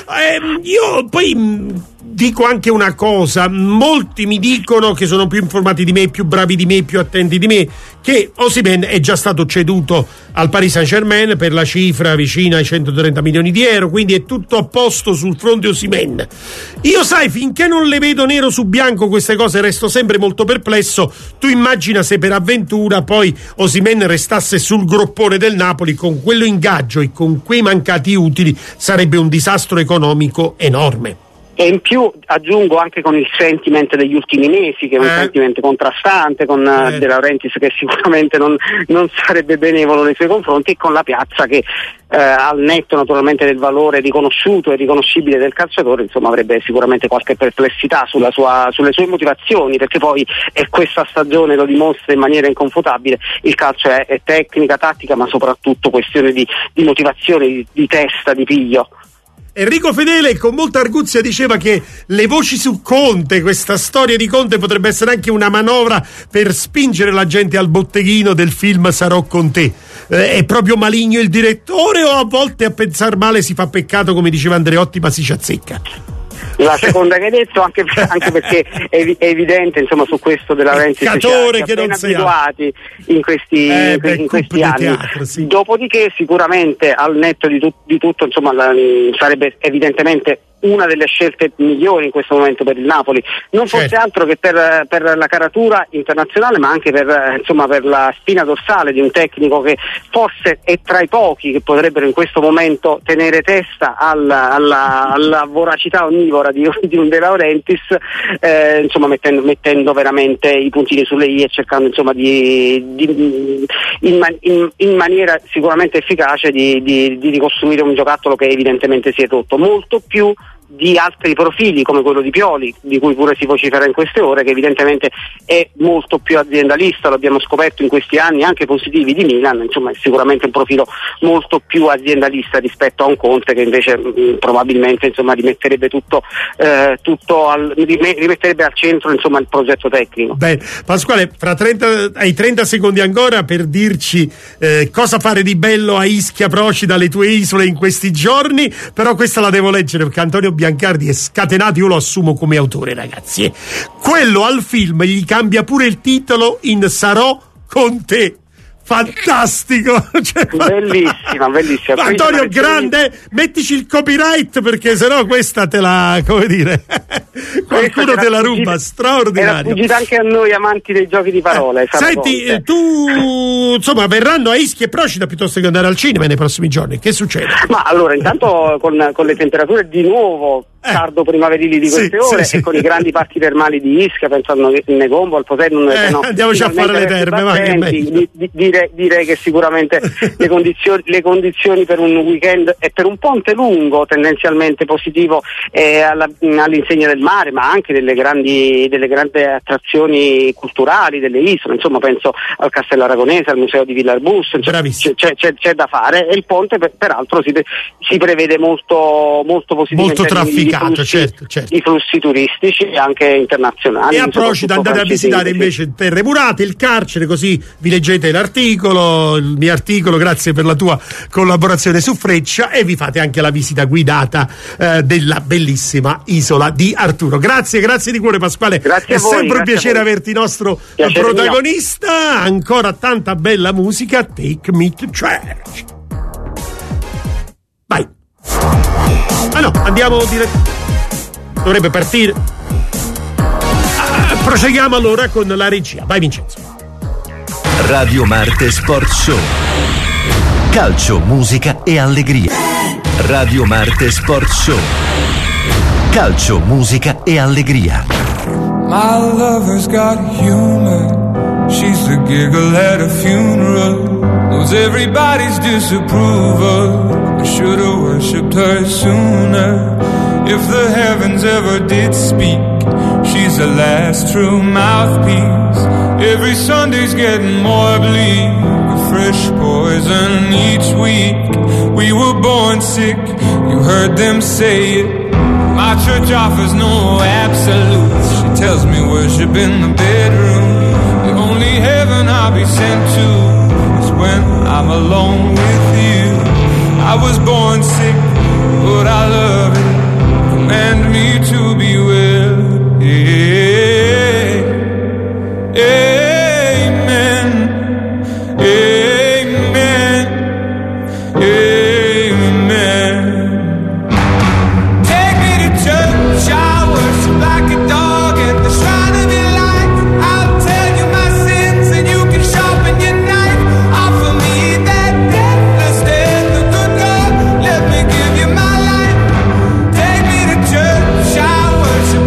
[SPEAKER 2] Io poi dico anche una cosa: molti mi dicono, che sono più informati di me, più bravi di me, più attenti di me, che Osimhen è già stato ceduto al Paris Saint-Germain per la cifra vicina ai 130 milioni di euro, quindi è tutto a posto sul fronte Osimhen. Io, sai, finché non le vedo nero su bianco queste cose resto sempre molto perplesso. Tu immagina se per avventura poi Osimhen restasse sul groppone del Napoli, con quello ingaggio e con quei mancati utili sarebbe un disastro economico enorme.
[SPEAKER 22] E in più aggiungo anche con il sentiment degli ultimi mesi, che è un sentiment contrastante, con De Laurentiis che sicuramente non sarebbe benevolo nei suoi confronti, e con la piazza che al netto naturalmente del valore riconosciuto e riconoscibile del calciatore insomma avrebbe sicuramente qualche perplessità sulle sue motivazioni, perché poi questa stagione lo dimostra in maniera inconfutabile: il calcio è tecnica, tattica, ma soprattutto questione di motivazione, di testa, di piglio.
[SPEAKER 2] Enrico Fedele con molta arguzia diceva che le voci su Conte, questa storia di Conte, potrebbe essere anche una manovra per spingere la gente al botteghino del film Sarò con te. È proprio maligno il direttore, o a volte a pensar male si fa peccato, come diceva Andreotti, ma si ci azzecca?
[SPEAKER 22] La seconda che hai detto, anche perché è evidente insomma su questo della Laurentiis ci ha ben abituati in questi anni.
[SPEAKER 2] Teatro, sì.
[SPEAKER 22] Dopodiché sicuramente al netto di tutto insomma sarebbe evidentemente una delle scelte migliori in questo momento per il Napoli, non fosse altro che per la caratura internazionale, ma anche per la spina dorsale di un tecnico che forse è tra i pochi che potrebbero in questo momento tenere testa alla voracità onnivora di un De Laurentiis, mettendo veramente i puntini sulle i e cercando insomma in maniera sicuramente efficace di ricostruire un giocattolo che evidentemente si è rotto, molto più di altri profili come quello di Pioli, di cui pure si vocifera in queste ore, che evidentemente è molto più aziendalista, lo abbiamo scoperto in questi anni anche positivi di Milan, insomma è sicuramente un profilo molto più aziendalista rispetto a un Conte che invece probabilmente insomma rimetterebbe rimetterebbe al centro insomma il progetto tecnico.
[SPEAKER 2] Beh, Pasquale, hai 30 secondi ancora per dirci cosa fare di bello a Ischia, Procida, le tue isole in questi giorni, però questa la devo leggere perché Antonio Biancardi è scatenato, io lo assumo come autore, ragazzi. Quello al film gli cambia pure il titolo in Sarò con te. Fantastico,
[SPEAKER 22] bellissima.
[SPEAKER 2] Antonio, grande, mettici il copyright, perché sennò questa te la, come dire, Qualcuno te la ruba, straordinario.
[SPEAKER 22] Era sfuggita anche a noi amanti dei giochi di parole.
[SPEAKER 2] Senti, tu insomma verranno a Ischia e Procida piuttosto che andare al cinema nei prossimi giorni, che succede?
[SPEAKER 22] Ma allora intanto con le temperature di nuovo tardo primaverili di queste ore e con i grandi parchi termali di Ischia, penso al Negombo, al Poseidon,
[SPEAKER 2] andiamoci a fare le terme,
[SPEAKER 22] direi che sicuramente le condizioni per un weekend e per un ponte lungo tendenzialmente positivo all'insegna del mare, ma anche delle grandi attrazioni culturali delle isole, insomma penso al Castello Aragonese, al Museo di Villarbus, c'è da fare, e il ponte peraltro si prevede molto positivo,
[SPEAKER 2] molto trafficato, certo.
[SPEAKER 22] I flussi turistici anche internazionali.
[SPEAKER 2] E a Procida andate a visitare invece Terre Murate, il carcere, così vi leggete l'articolo, il mio articolo, grazie per la tua collaborazione su Freccia, e vi fate anche la visita guidata della bellissima isola di Arturo. Grazie di cuore Pasquale,
[SPEAKER 22] grazie
[SPEAKER 2] è
[SPEAKER 22] a voi,
[SPEAKER 2] sempre un piacere averti nostro protagonista mio. Ancora tanta bella musica, Take Me to Church. Vai. No, andiamo dovrebbe partire. Proseguiamo allora con la regia. Vai Vincenzo.
[SPEAKER 1] Radio Marte Sport Show. Calcio, musica e allegria. Radio Marte Sport Show. Calcio, musica e allegria.
[SPEAKER 3] My lover's got humor. She's the giggle at a funeral. Knows everybody's disapproval. I should've worshipped her sooner. If the heavens ever did speak, she's the last true mouthpiece. Every Sunday's getting more bleak, a fresh poison each week. We were born sick, you heard them say it. My church offers no absolutes. She tells me worship in the bedroom. The only heaven I'll be sent to is when I'm alone with you. I was born sick, but I love it. Command me to be well. Yeah. Amen. Amen. Amen. Take me to church, I worship like a dog at the shrine of your life. I'll tell you my sins and you can sharpen your knife. Offer me that deathless death, the good God, let me give you my life. Take me to church, I worship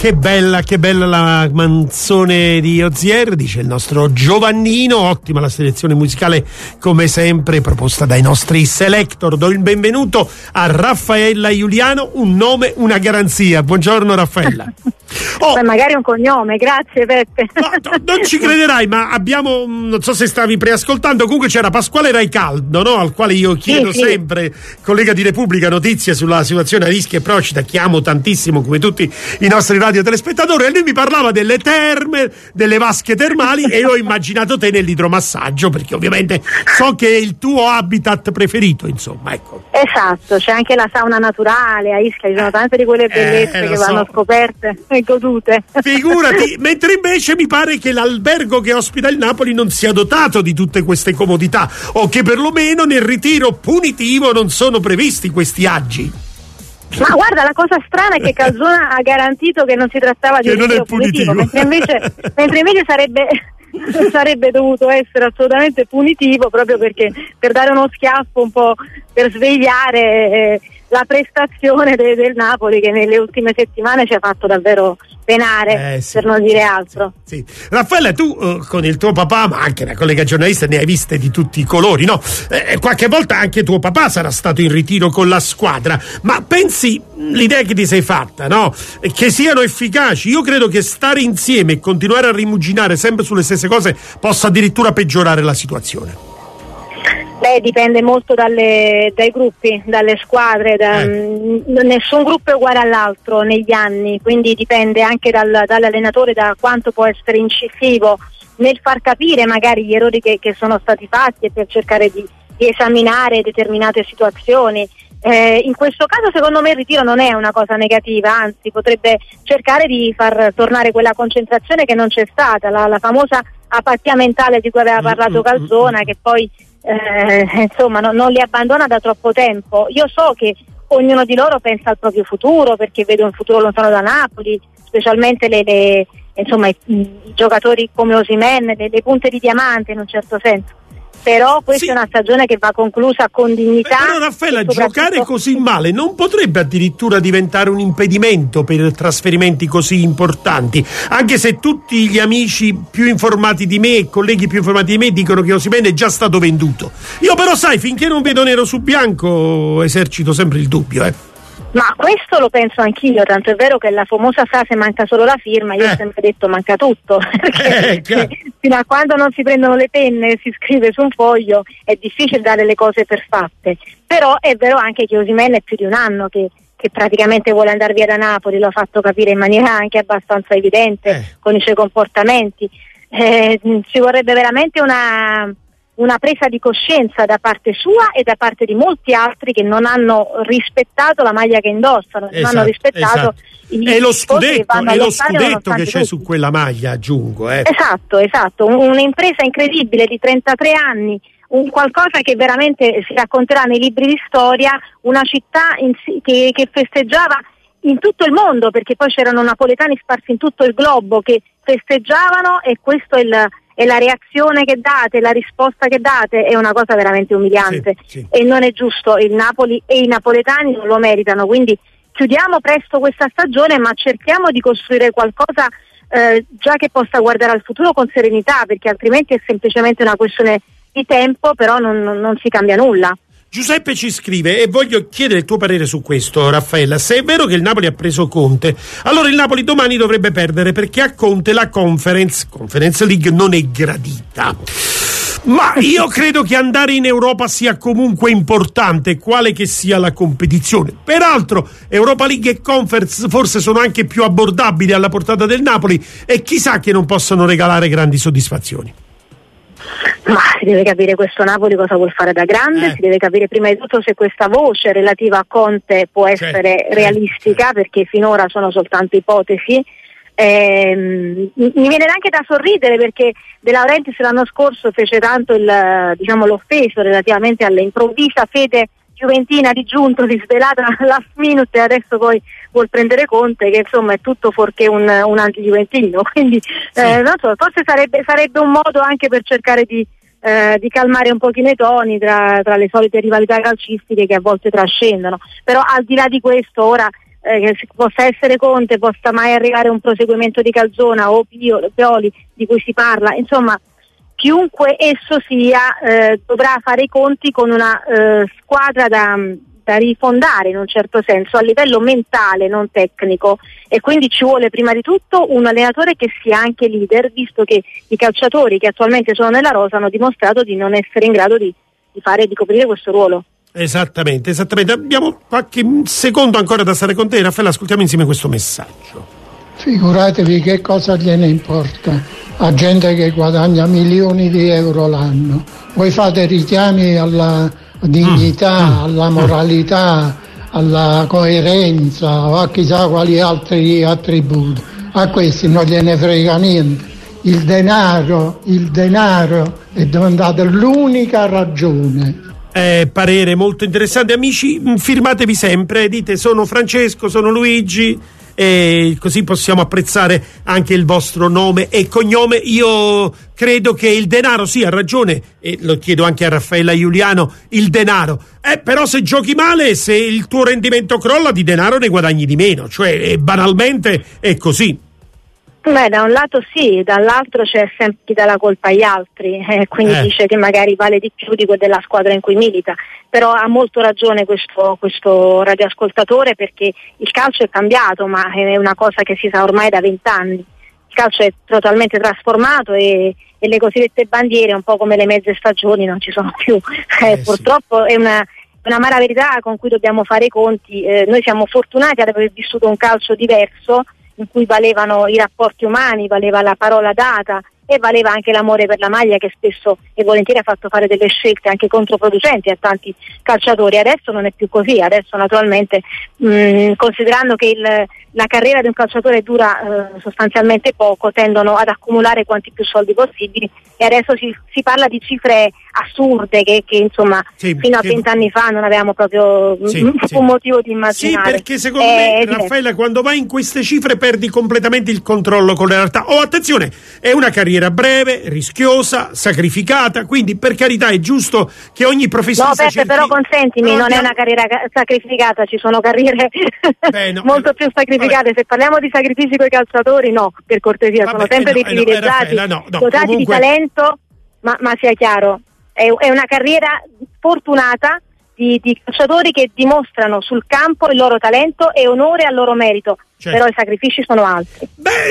[SPEAKER 2] Che bella la canzone di Ozier, dice il nostro Giovannino. Ottima la selezione musicale come sempre proposta dai nostri selector. Do il benvenuto a Raffaella Giuliano, un nome, una garanzia. Buongiorno Raffaella.
[SPEAKER 4] Magari un cognome, grazie Peppe.
[SPEAKER 2] Non ci crederai, ma abbiamo, non so se stavi preascoltando, comunque c'era Pasquale Raicaldo, no? Al quale io chiedo sempre, collega di Repubblica, notizie sulla situazione a rischio e Procida, che amo tantissimo come tutti i nostri radiotelespettatori, e lui mi parlava delle terme, delle vasche termali, e io ho immaginato te nell'idromassaggio, perché ovviamente so che è il tuo habitat preferito, insomma, ecco.
[SPEAKER 4] Esatto, c'è anche la sauna naturale a Ischia, ci sono tante di quelle bellezze che vanno scoperte e godute.
[SPEAKER 2] Figurati, mentre invece mi pare che l'albergo che ospita il Napoli non sia dotato di tutte queste comodità, o che perlomeno nel ritiro punitivo non sono previsti questi agi.
[SPEAKER 4] Ma guarda, la cosa strana è che Calzona ha garantito che non si trattava di un ritiro punitivo, mentre invece sarebbe dovuto essere assolutamente punitivo, proprio perché per dare uno schiaffo un po', per svegliare la prestazione del Napoli, che nelle ultime settimane ci ha fatto davvero penare, per non dire altro.
[SPEAKER 2] Sì. Raffaella, tu con il tuo papà, ma anche la collega giornalista, ne hai viste di tutti i colori, no? Qualche volta anche tuo papà sarà stato in ritiro con la squadra, ma pensi, l'idea che ti sei fatta, no? Che siano efficaci? Io credo che stare insieme e continuare a rimuginare sempre sulle stesse cose possa addirittura peggiorare la situazione.
[SPEAKER 4] Beh, dipende molto dai gruppi, dalle squadre, nessun gruppo è uguale all'altro negli anni, quindi dipende anche dall'allenatore, da quanto può essere incisivo nel far capire magari gli errori che sono stati fatti, e per cercare di esaminare determinate situazioni. In questo caso secondo me il ritiro non è una cosa negativa, anzi potrebbe cercare di far tornare quella concentrazione che non c'è stata, la famosa apatia mentale di cui aveva parlato Calzona, che poi insomma non li abbandona da troppo tempo. Io so che ognuno di loro pensa al proprio futuro, perché vede un futuro lontano da Napoli, specialmente i giocatori come Osimhen, le punte di diamante in un certo senso. Però questa è una stagione che va conclusa con dignità.
[SPEAKER 2] Però Raffaella, giocare così male non potrebbe addirittura diventare un impedimento per trasferimenti così importanti, anche se tutti gli amici più informati di me e colleghi più informati di me dicono che Osimhen è già stato venduto. Io però, sai, finché non vedo nero su bianco esercito sempre il dubbio,
[SPEAKER 4] Ma questo lo penso anch'io, tanto è vero che la famosa frase "manca solo la firma", io ho sempre detto manca tutto, perché fino a quando non si prendono le penne e si scrive su un foglio è difficile dare le cose per fatte. Però è vero anche che Osimhen è più di un anno che praticamente vuole andare via da Napoli, lo ha fatto capire in maniera anche abbastanza evidente con i suoi comportamenti. Ci vorrebbe veramente una presa di coscienza da parte sua e da parte di molti altri che non hanno rispettato la maglia che indossano, non hanno rispettato
[SPEAKER 2] e lo scudetto che c'è su quella maglia, aggiungo.
[SPEAKER 4] Esatto, un'impresa incredibile di 33 anni, un qualcosa che veramente si racconterà nei libri di storia, una città che festeggiava in tutto il mondo, perché poi c'erano napoletani sparsi in tutto il globo che festeggiavano, e questo è la reazione che date, la risposta che date è una cosa veramente umiliante, e non è giusto. Il Napoli e i napoletani non lo meritano, quindi chiudiamo presto questa stagione, ma cerchiamo di costruire qualcosa già che possa guardare al futuro con serenità, perché altrimenti è semplicemente una questione di tempo, però non si cambia nulla.
[SPEAKER 2] Giuseppe ci scrive, e voglio chiedere il tuo parere su questo, Raffaella. Se è vero che il Napoli ha preso Conte, allora il Napoli domani dovrebbe perdere, perché a Conte la Conference League non è gradita. Ma io credo che andare in Europa sia comunque importante, quale che sia la competizione. Peraltro Europa League e Conference forse sono anche più abbordabili alla portata del Napoli, e chissà che non possano regalare grandi soddisfazioni.
[SPEAKER 4] Ma si deve capire questo Napoli cosa vuol fare da grande, si deve capire prima di tutto se questa voce relativa a Conte può essere realistica, perché finora sono soltanto ipotesi. Mi viene anche da sorridere, perché De Laurentiis l'anno scorso fece tanto l'offeso relativamente all'improvvisa fede juventina di Giuntoli svelata last minute, e adesso poi vuol prendere Conte, che insomma è tutto fuorché un anti-juventino, quindi non so, forse sarebbe un modo anche per cercare di calmare un pochino i toni tra le solite rivalità calcistiche che a volte trascendono. Però al di là di questo, ora che possa essere Conte, possa mai arrivare un proseguimento di Calzona o Pioli di cui si parla, insomma chiunque esso sia dovrà fare i conti con una squadra da rifondare in un certo senso a livello mentale, non tecnico, e quindi ci vuole prima di tutto un allenatore che sia anche leader, visto che i calciatori che attualmente sono nella rosa hanno dimostrato di non essere in grado di coprire questo ruolo.
[SPEAKER 2] Esattamente. Abbiamo qualche secondo ancora da stare con te, Raffaella, ascoltiamo insieme questo messaggio.
[SPEAKER 7] Figuratevi che cosa gliene importa a gente che guadagna milioni di euro l'anno. Voi fate richiami alla dignità, alla moralità, alla coerenza o a chissà quali altri attributi. A questi non gliene frega niente. Il denaro è diventato l'unica ragione.
[SPEAKER 2] Parere molto interessante. Amici, firmatevi sempre, dite sono Francesco, sono Luigi, e così possiamo apprezzare anche il vostro nome e cognome. Io credo che il denaro, sì, ha ragione, e lo chiedo anche a Raffaella Giuliano, il denaro, però se giochi male, se il tuo rendimento crolla, di denaro ne guadagni di meno, cioè banalmente è così.
[SPEAKER 4] Beh, da un lato sì, dall'altro c'è sempre chi dà la colpa agli altri, quindi dice che magari vale di più di della squadra in cui milita, però ha molto ragione questo radioascoltatore, perché il calcio è cambiato, ma è una cosa che si sa ormai da 20 anni. Il calcio è totalmente trasformato e le cosiddette bandiere, un po' come le mezze stagioni, non ci sono più. Purtroppo è una amara verità con cui dobbiamo fare i conti. Noi siamo fortunati ad aver vissuto un calcio diverso, in cui valevano i rapporti umani, valeva la parola data e valeva anche l'amore per la maglia, che spesso e volentieri ha fatto fare delle scelte anche controproducenti a tanti calciatori. Adesso non è più così, adesso naturalmente considerando che la carriera di un calciatore dura sostanzialmente poco, tendono ad accumulare quanti più soldi possibili, e adesso si parla di cifre assurde che insomma fino a 20 anni fa non avevamo proprio un motivo di immaginare.
[SPEAKER 2] Sì, perché secondo me, Raffaella, quando vai in queste cifre perdi completamente il controllo con la realtà. Attenzione, è una carriera breve, rischiosa, sacrificata, quindi per carità è giusto che ogni professionista
[SPEAKER 4] però consentimi, non è una carriera sacrificata, ci sono carriere molto più sacrificate. Se parliamo di sacrifici con i calciatori, no, per cortesia, sono sempre dei privilegiati, dotati di talento, ma sia chiaro, è una carriera fortunata di calciatori che dimostrano sul campo il loro talento e onore al loro merito. Però i sacrifici sono altri.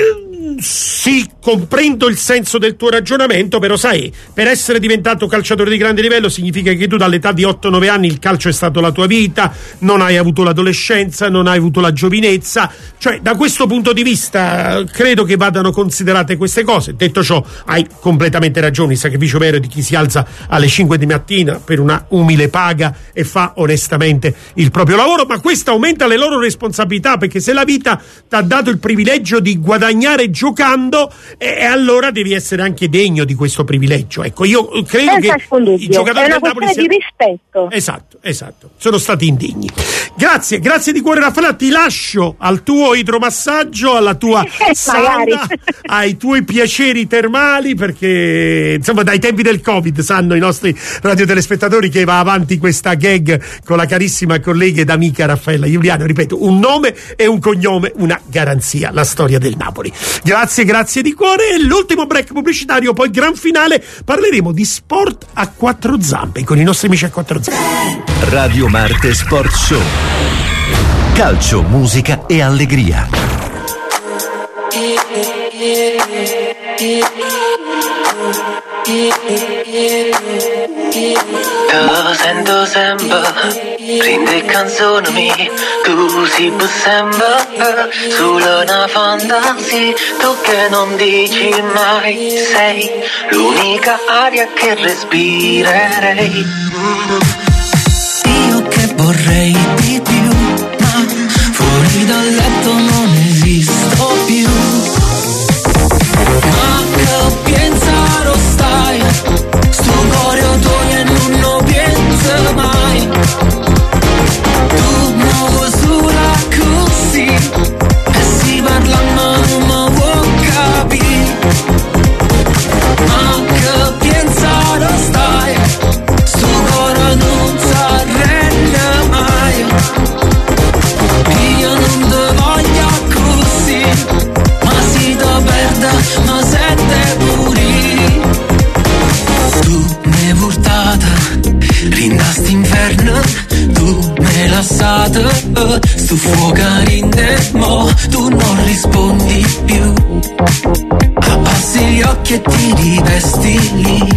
[SPEAKER 2] Sì, comprendo il senso del tuo ragionamento, però sai, per essere diventato calciatore di grande livello significa che tu dall'età di 8-9 anni il calcio è stato la tua vita, non hai avuto l'adolescenza, non hai avuto la giovinezza, cioè da questo punto di vista credo che vadano considerate queste cose. Detto ciò, hai completamente ragione, il sacrificio vero è di chi si alza alle 5 di mattina per una umile paga e fa onestamente il proprio lavoro, ma questo aumenta le loro responsabilità, perché se la vita ti ha dato il privilegio di guadagnare giocando, e allora devi essere anche degno di questo privilegio. Ecco, io credo che i giocatori del Napoli
[SPEAKER 4] di rispetto.
[SPEAKER 2] Esatto, sono stati indigni. Grazie di cuore, Raffaella, ti lascio al tuo idromassaggio, alla tua sauna, ai tuoi piaceri termali, perché insomma dai tempi del Covid sanno i nostri radiotelespettatori che va avanti questa gag con la carissima collega ed amica Raffaella Giuliano. Ripeto, un nome e un cognome, una garanzia, la storia del Napoli. Grazie di cuore. L'ultimo break pubblicitario, poi gran finale, parleremo di sport a quattro zampe con i nostri amici a quattro zampe.
[SPEAKER 1] Radio Marte Sport Show. Calcio, musica e allegria.
[SPEAKER 8] Te sento sempre, prende canzoni mie, tu sei per sempre, solo una fantasia, tu che non dici mai, sei l'unica aria che respirerei. Io che vorrei di più, ma fuori dal letto non esisto più. Ma che pensare stai, sto cuore tuo non lo pensa mai. Tu muovo sola così, e si parla ma non mi può capire. Ma che pensare stai, sto cuore non si arrende mai. notte, sto fuocarinde, mo tu non rispondi più. Abbassi gli occhi e ti rivesti lì.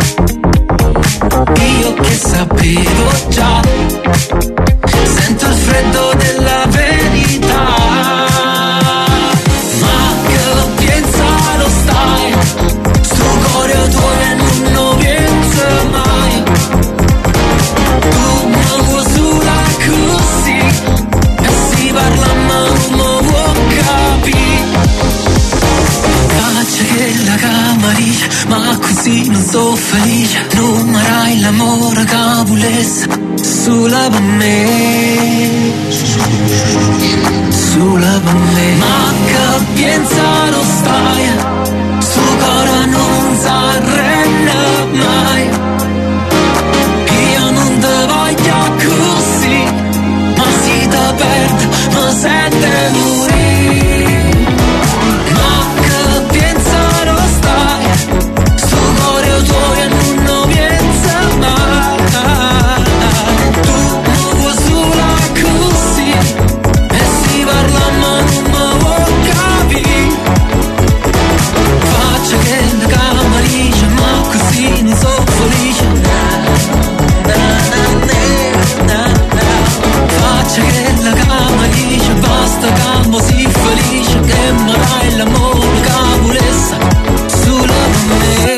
[SPEAKER 8] Io che sapevo già, sento il freddo della verità. Ma che pensare stai, sto cuore tuo e non pensa mai. Tu non vuoi sola così, e si parla ma non vuoi capire. Faccia che la camaricia, ma così non so felice. Non marai l'amore che volesse sulla per me, sulla per me. Ma che pensare stai, sto cuore non s'arrende mai. Io non te voglio così, ma si te perde, ma se te morì. Ma che pensare stai, sto cuore tuo e non pensa mai. Tu non vuoi sola così, e si parla ma non vuoi capire. Faccia che la camaricia, ma così non so felice. Faccia che la camaricia, basta campo si felice, che marai l'amore che volesse sulla me.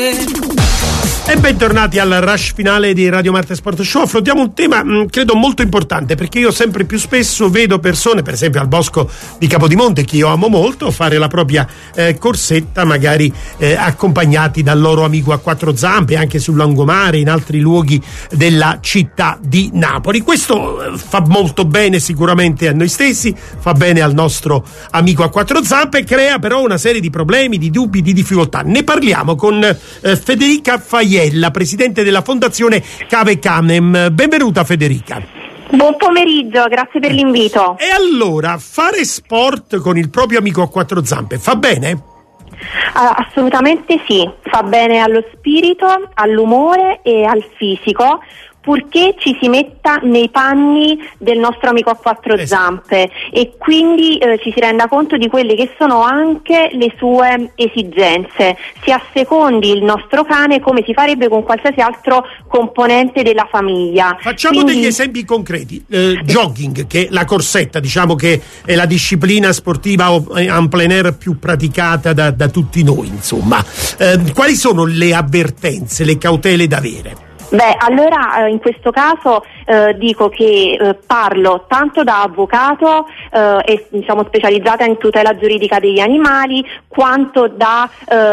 [SPEAKER 2] E bentornati al rush finale di Radio Marte Sport Show. Affrontiamo un tema credo molto importante, perché io sempre più spesso vedo persone, per esempio al Bosco di Capodimonte, che io amo molto, fare la propria corsetta, magari accompagnati dal loro amico a quattro zampe, anche sul lungomare, in altri luoghi della città di Napoli. Questo fa molto bene sicuramente a noi stessi, fa bene al nostro amico a quattro zampe, crea però una serie di problemi, di dubbi, di difficoltà. Ne parliamo con Federica Faiella, presidente della Fondazione Cave Canem. Benvenuta Federica.
[SPEAKER 9] Buon pomeriggio, grazie per l'invito.
[SPEAKER 2] E allora, fare sport con il proprio amico a quattro zampe fa bene?
[SPEAKER 9] Assolutamente sì, fa bene allo spirito, all'umore e al fisico, purché ci si metta nei panni del nostro amico a quattro zampe e quindi ci si renda conto di quelle che sono anche le sue esigenze, si assecondi il nostro cane come si farebbe con qualsiasi altro componente della famiglia.
[SPEAKER 2] Facciamo degli esempi concreti. Jogging, che è la corsetta, diciamo che è la disciplina sportiva en plein air più praticata da tutti noi, insomma. Quali sono le avvertenze, le cautele da avere?
[SPEAKER 9] Beh, allora in questo caso dico che parlo tanto da avvocato e diciamo specializzata in tutela giuridica degli animali, quanto da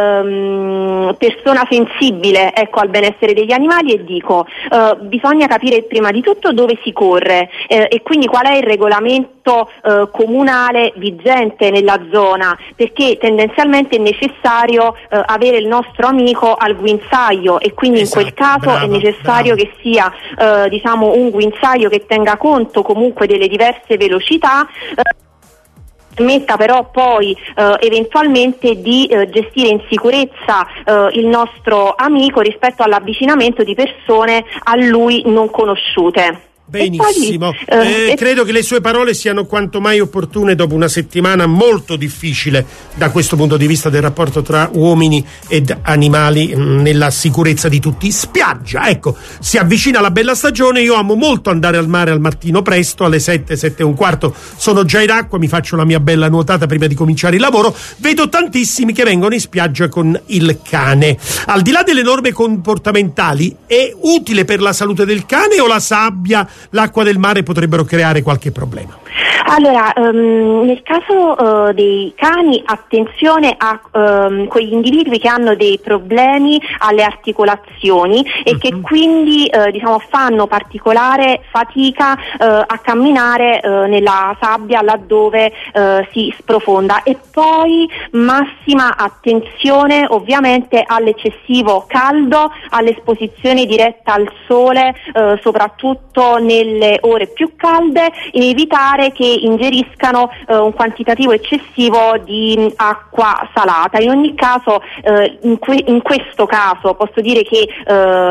[SPEAKER 9] persona sensibile, ecco, al benessere degli animali, e dico bisogna capire prima di tutto dove si corre e quindi qual è il regolamento comunale vigente nella zona, perché tendenzialmente è necessario avere il nostro amico al guinzaglio e quindi in quel caso è necessario che sia diciamo un guinzaglio che tenga conto comunque delle diverse velocità, permetta però poi eventualmente di gestire in sicurezza il nostro amico rispetto all'avvicinamento di persone a lui non conosciute.
[SPEAKER 2] Benissimo, credo che le sue parole siano quanto mai opportune dopo una settimana molto difficile da questo punto di vista del rapporto tra uomini ed animali nella sicurezza di tutti. Spiaggia, ecco, si avvicina la bella stagione, io amo molto andare al mare al mattino presto, alle 7:15 sono già in acqua, mi faccio la mia bella nuotata prima di cominciare il lavoro, vedo tantissimi che vengono in spiaggia con il cane. Al di là delle norme comportamentali, è utile per la salute del cane o la sabbia, l'acqua del mare potrebbero creare qualche problema?
[SPEAKER 9] Allora, nel caso dei cani, attenzione a quegli individui che hanno dei problemi alle articolazioni e che quindi diciamo fanno particolare fatica a camminare nella sabbia laddove si sprofonda, e poi massima attenzione ovviamente all'eccessivo caldo, all'esposizione diretta al sole, soprattutto nelle ore più calde, e evitare che ingeriscano un quantitativo eccessivo di acqua salata. In ogni caso, in questo caso posso dire che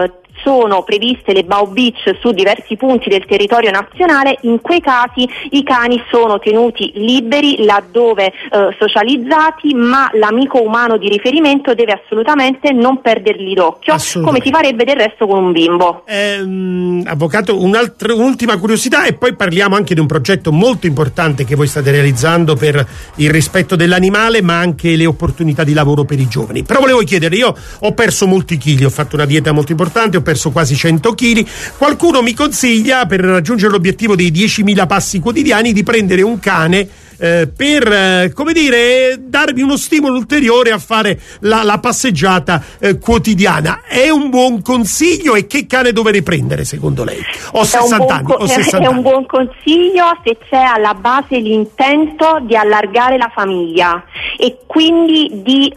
[SPEAKER 9] sono previste le bow beach su diversi punti del territorio nazionale, in quei casi i cani sono tenuti liberi laddove socializzati, ma l'amico umano di riferimento deve assolutamente non perderli d'occhio, come si farebbe del resto con un bimbo.
[SPEAKER 2] Avvocato, un'ultima curiosità e poi parliamo anche di un progetto molto importante che voi state realizzando per il rispetto dell'animale, ma anche le opportunità di lavoro per i giovani. Però volevo chiedere, io ho perso molti chili, ho fatto una dieta molto importante, ho perso quasi 100 chili. Qualcuno mi consiglia, per raggiungere l'obiettivo dei 10.000 passi quotidiani, di prendere un cane per, come dire, darmi uno stimolo ulteriore a fare la passeggiata quotidiana. È un buon consiglio? E che cane dovrei prendere secondo lei? Ho 60 anni.
[SPEAKER 9] È un buon consiglio se c'è alla base l'intento di allargare la famiglia e quindi di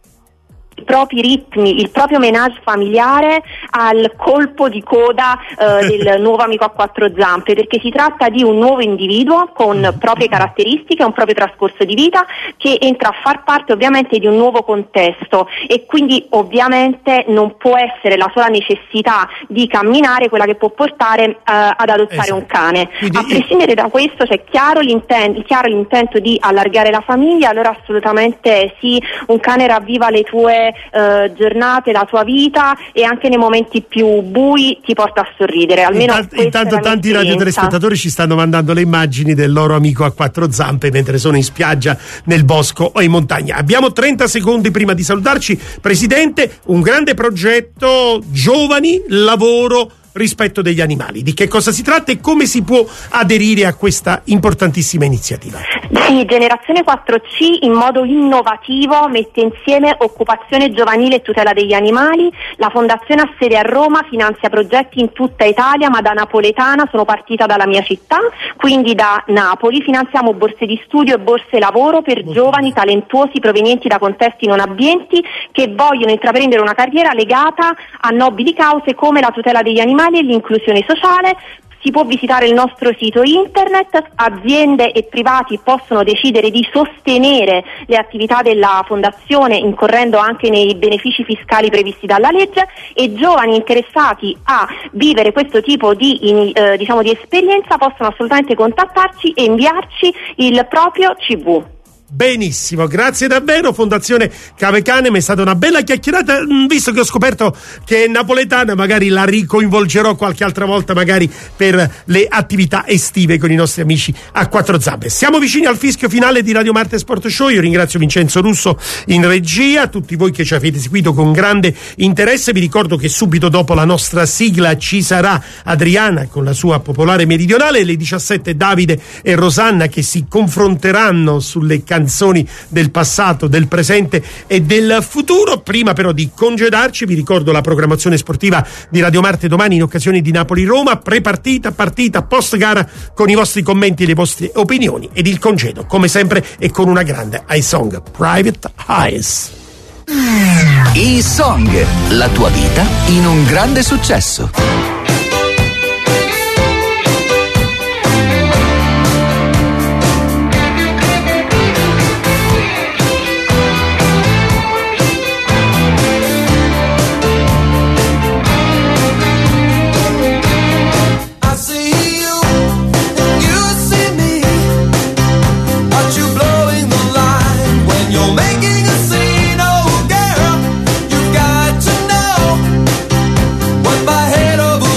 [SPEAKER 9] i propri ritmi, il proprio menage familiare al colpo di coda del nuovo amico a quattro zampe, perché si tratta di un nuovo individuo con proprie caratteristiche, un proprio trascorso di vita che entra a far parte ovviamente di un nuovo contesto e quindi ovviamente non può essere la sola necessità di camminare quella che può portare ad adottare un cane. Quindi, a prescindere da questo c'è chiaro l'intento di allargare la famiglia, allora assolutamente sì, un cane ravviva le tue giornate, la tua vita e anche nei momenti più bui ti porta a sorridere. Almeno
[SPEAKER 2] intanto tanti radiotelespettatori ci stanno mandando le immagini del loro amico a quattro zampe mentre sono in spiaggia, nel bosco o in montagna. Abbiamo 30 secondi prima di salutarci. Presidente, un grande progetto, giovani, lavoro, rispetto degli animali. Di che cosa si tratta e come si può aderire a questa importantissima iniziativa?
[SPEAKER 9] Sì, Generazione 4C in modo innovativo mette insieme occupazione giovanile e tutela degli animali. La fondazione ha sede a Roma, finanzia progetti in tutta Italia, ma da napoletana sono partita dalla mia città, quindi da Napoli. Finanziamo borse di studio e borse lavoro per giovani talentuosi provenienti da contesti non abbienti che vogliono intraprendere una carriera legata a nobili cause come la tutela degli animali e l'inclusione sociale. Si può visitare il nostro sito internet, aziende e privati possono decidere di sostenere le attività della fondazione incorrendo anche nei benefici fiscali previsti dalla legge e giovani interessati a vivere questo tipo di esperienza possono assolutamente contattarci e inviarci il proprio CV.
[SPEAKER 2] Benissimo, grazie davvero Fondazione Cave Canem, è stata una bella chiacchierata. Visto che ho scoperto che è napoletana, magari la ricoinvolgerò qualche altra volta, magari per le attività estive con i nostri amici a quattro zampe. Siamo vicini al fischio finale di Radio Marte Sport Show. Io ringrazio Vincenzo Russo in regia, tutti voi che ci avete seguito con grande interesse. Vi ricordo che subito dopo la nostra sigla ci sarà Adriana con la sua Popolare Meridionale, alle 17 Davide e Rosanna che si confronteranno sulle canzoni del passato, del presente e del futuro. Prima però di congedarci vi ricordo la programmazione sportiva di Radio Marte domani in occasione di Napoli-Roma, pre-partita, partita, post-gara con i vostri commenti e le vostre opinioni, ed il congedo come sempre è con una grande I-Song, Private Eyes.
[SPEAKER 18] I-Song, la tua vita in un grande successo.
[SPEAKER 8] Head over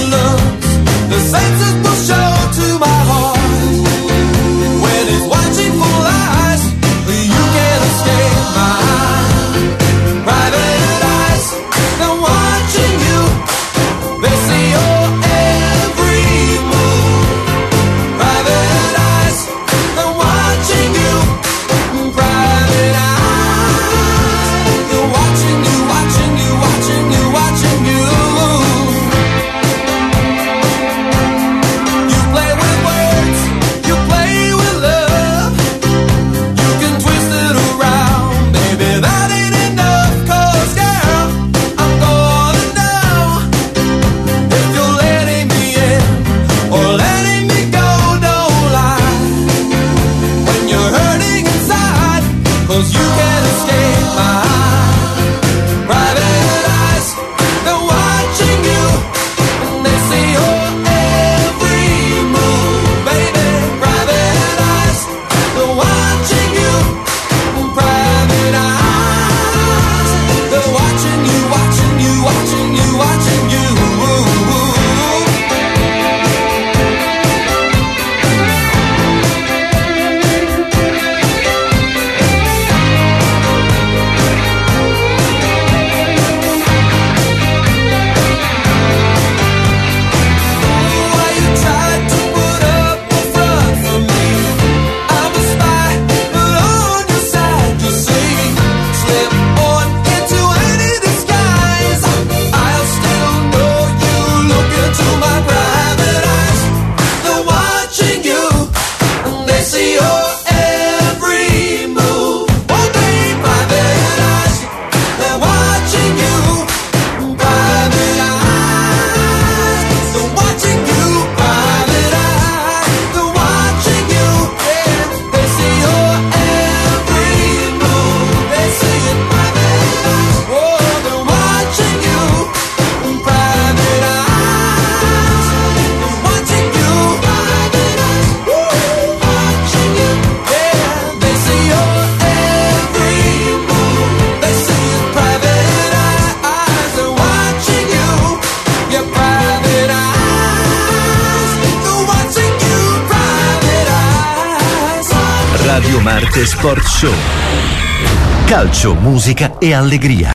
[SPEAKER 1] Radio Marte Sport Show. Calcio, musica e allegria.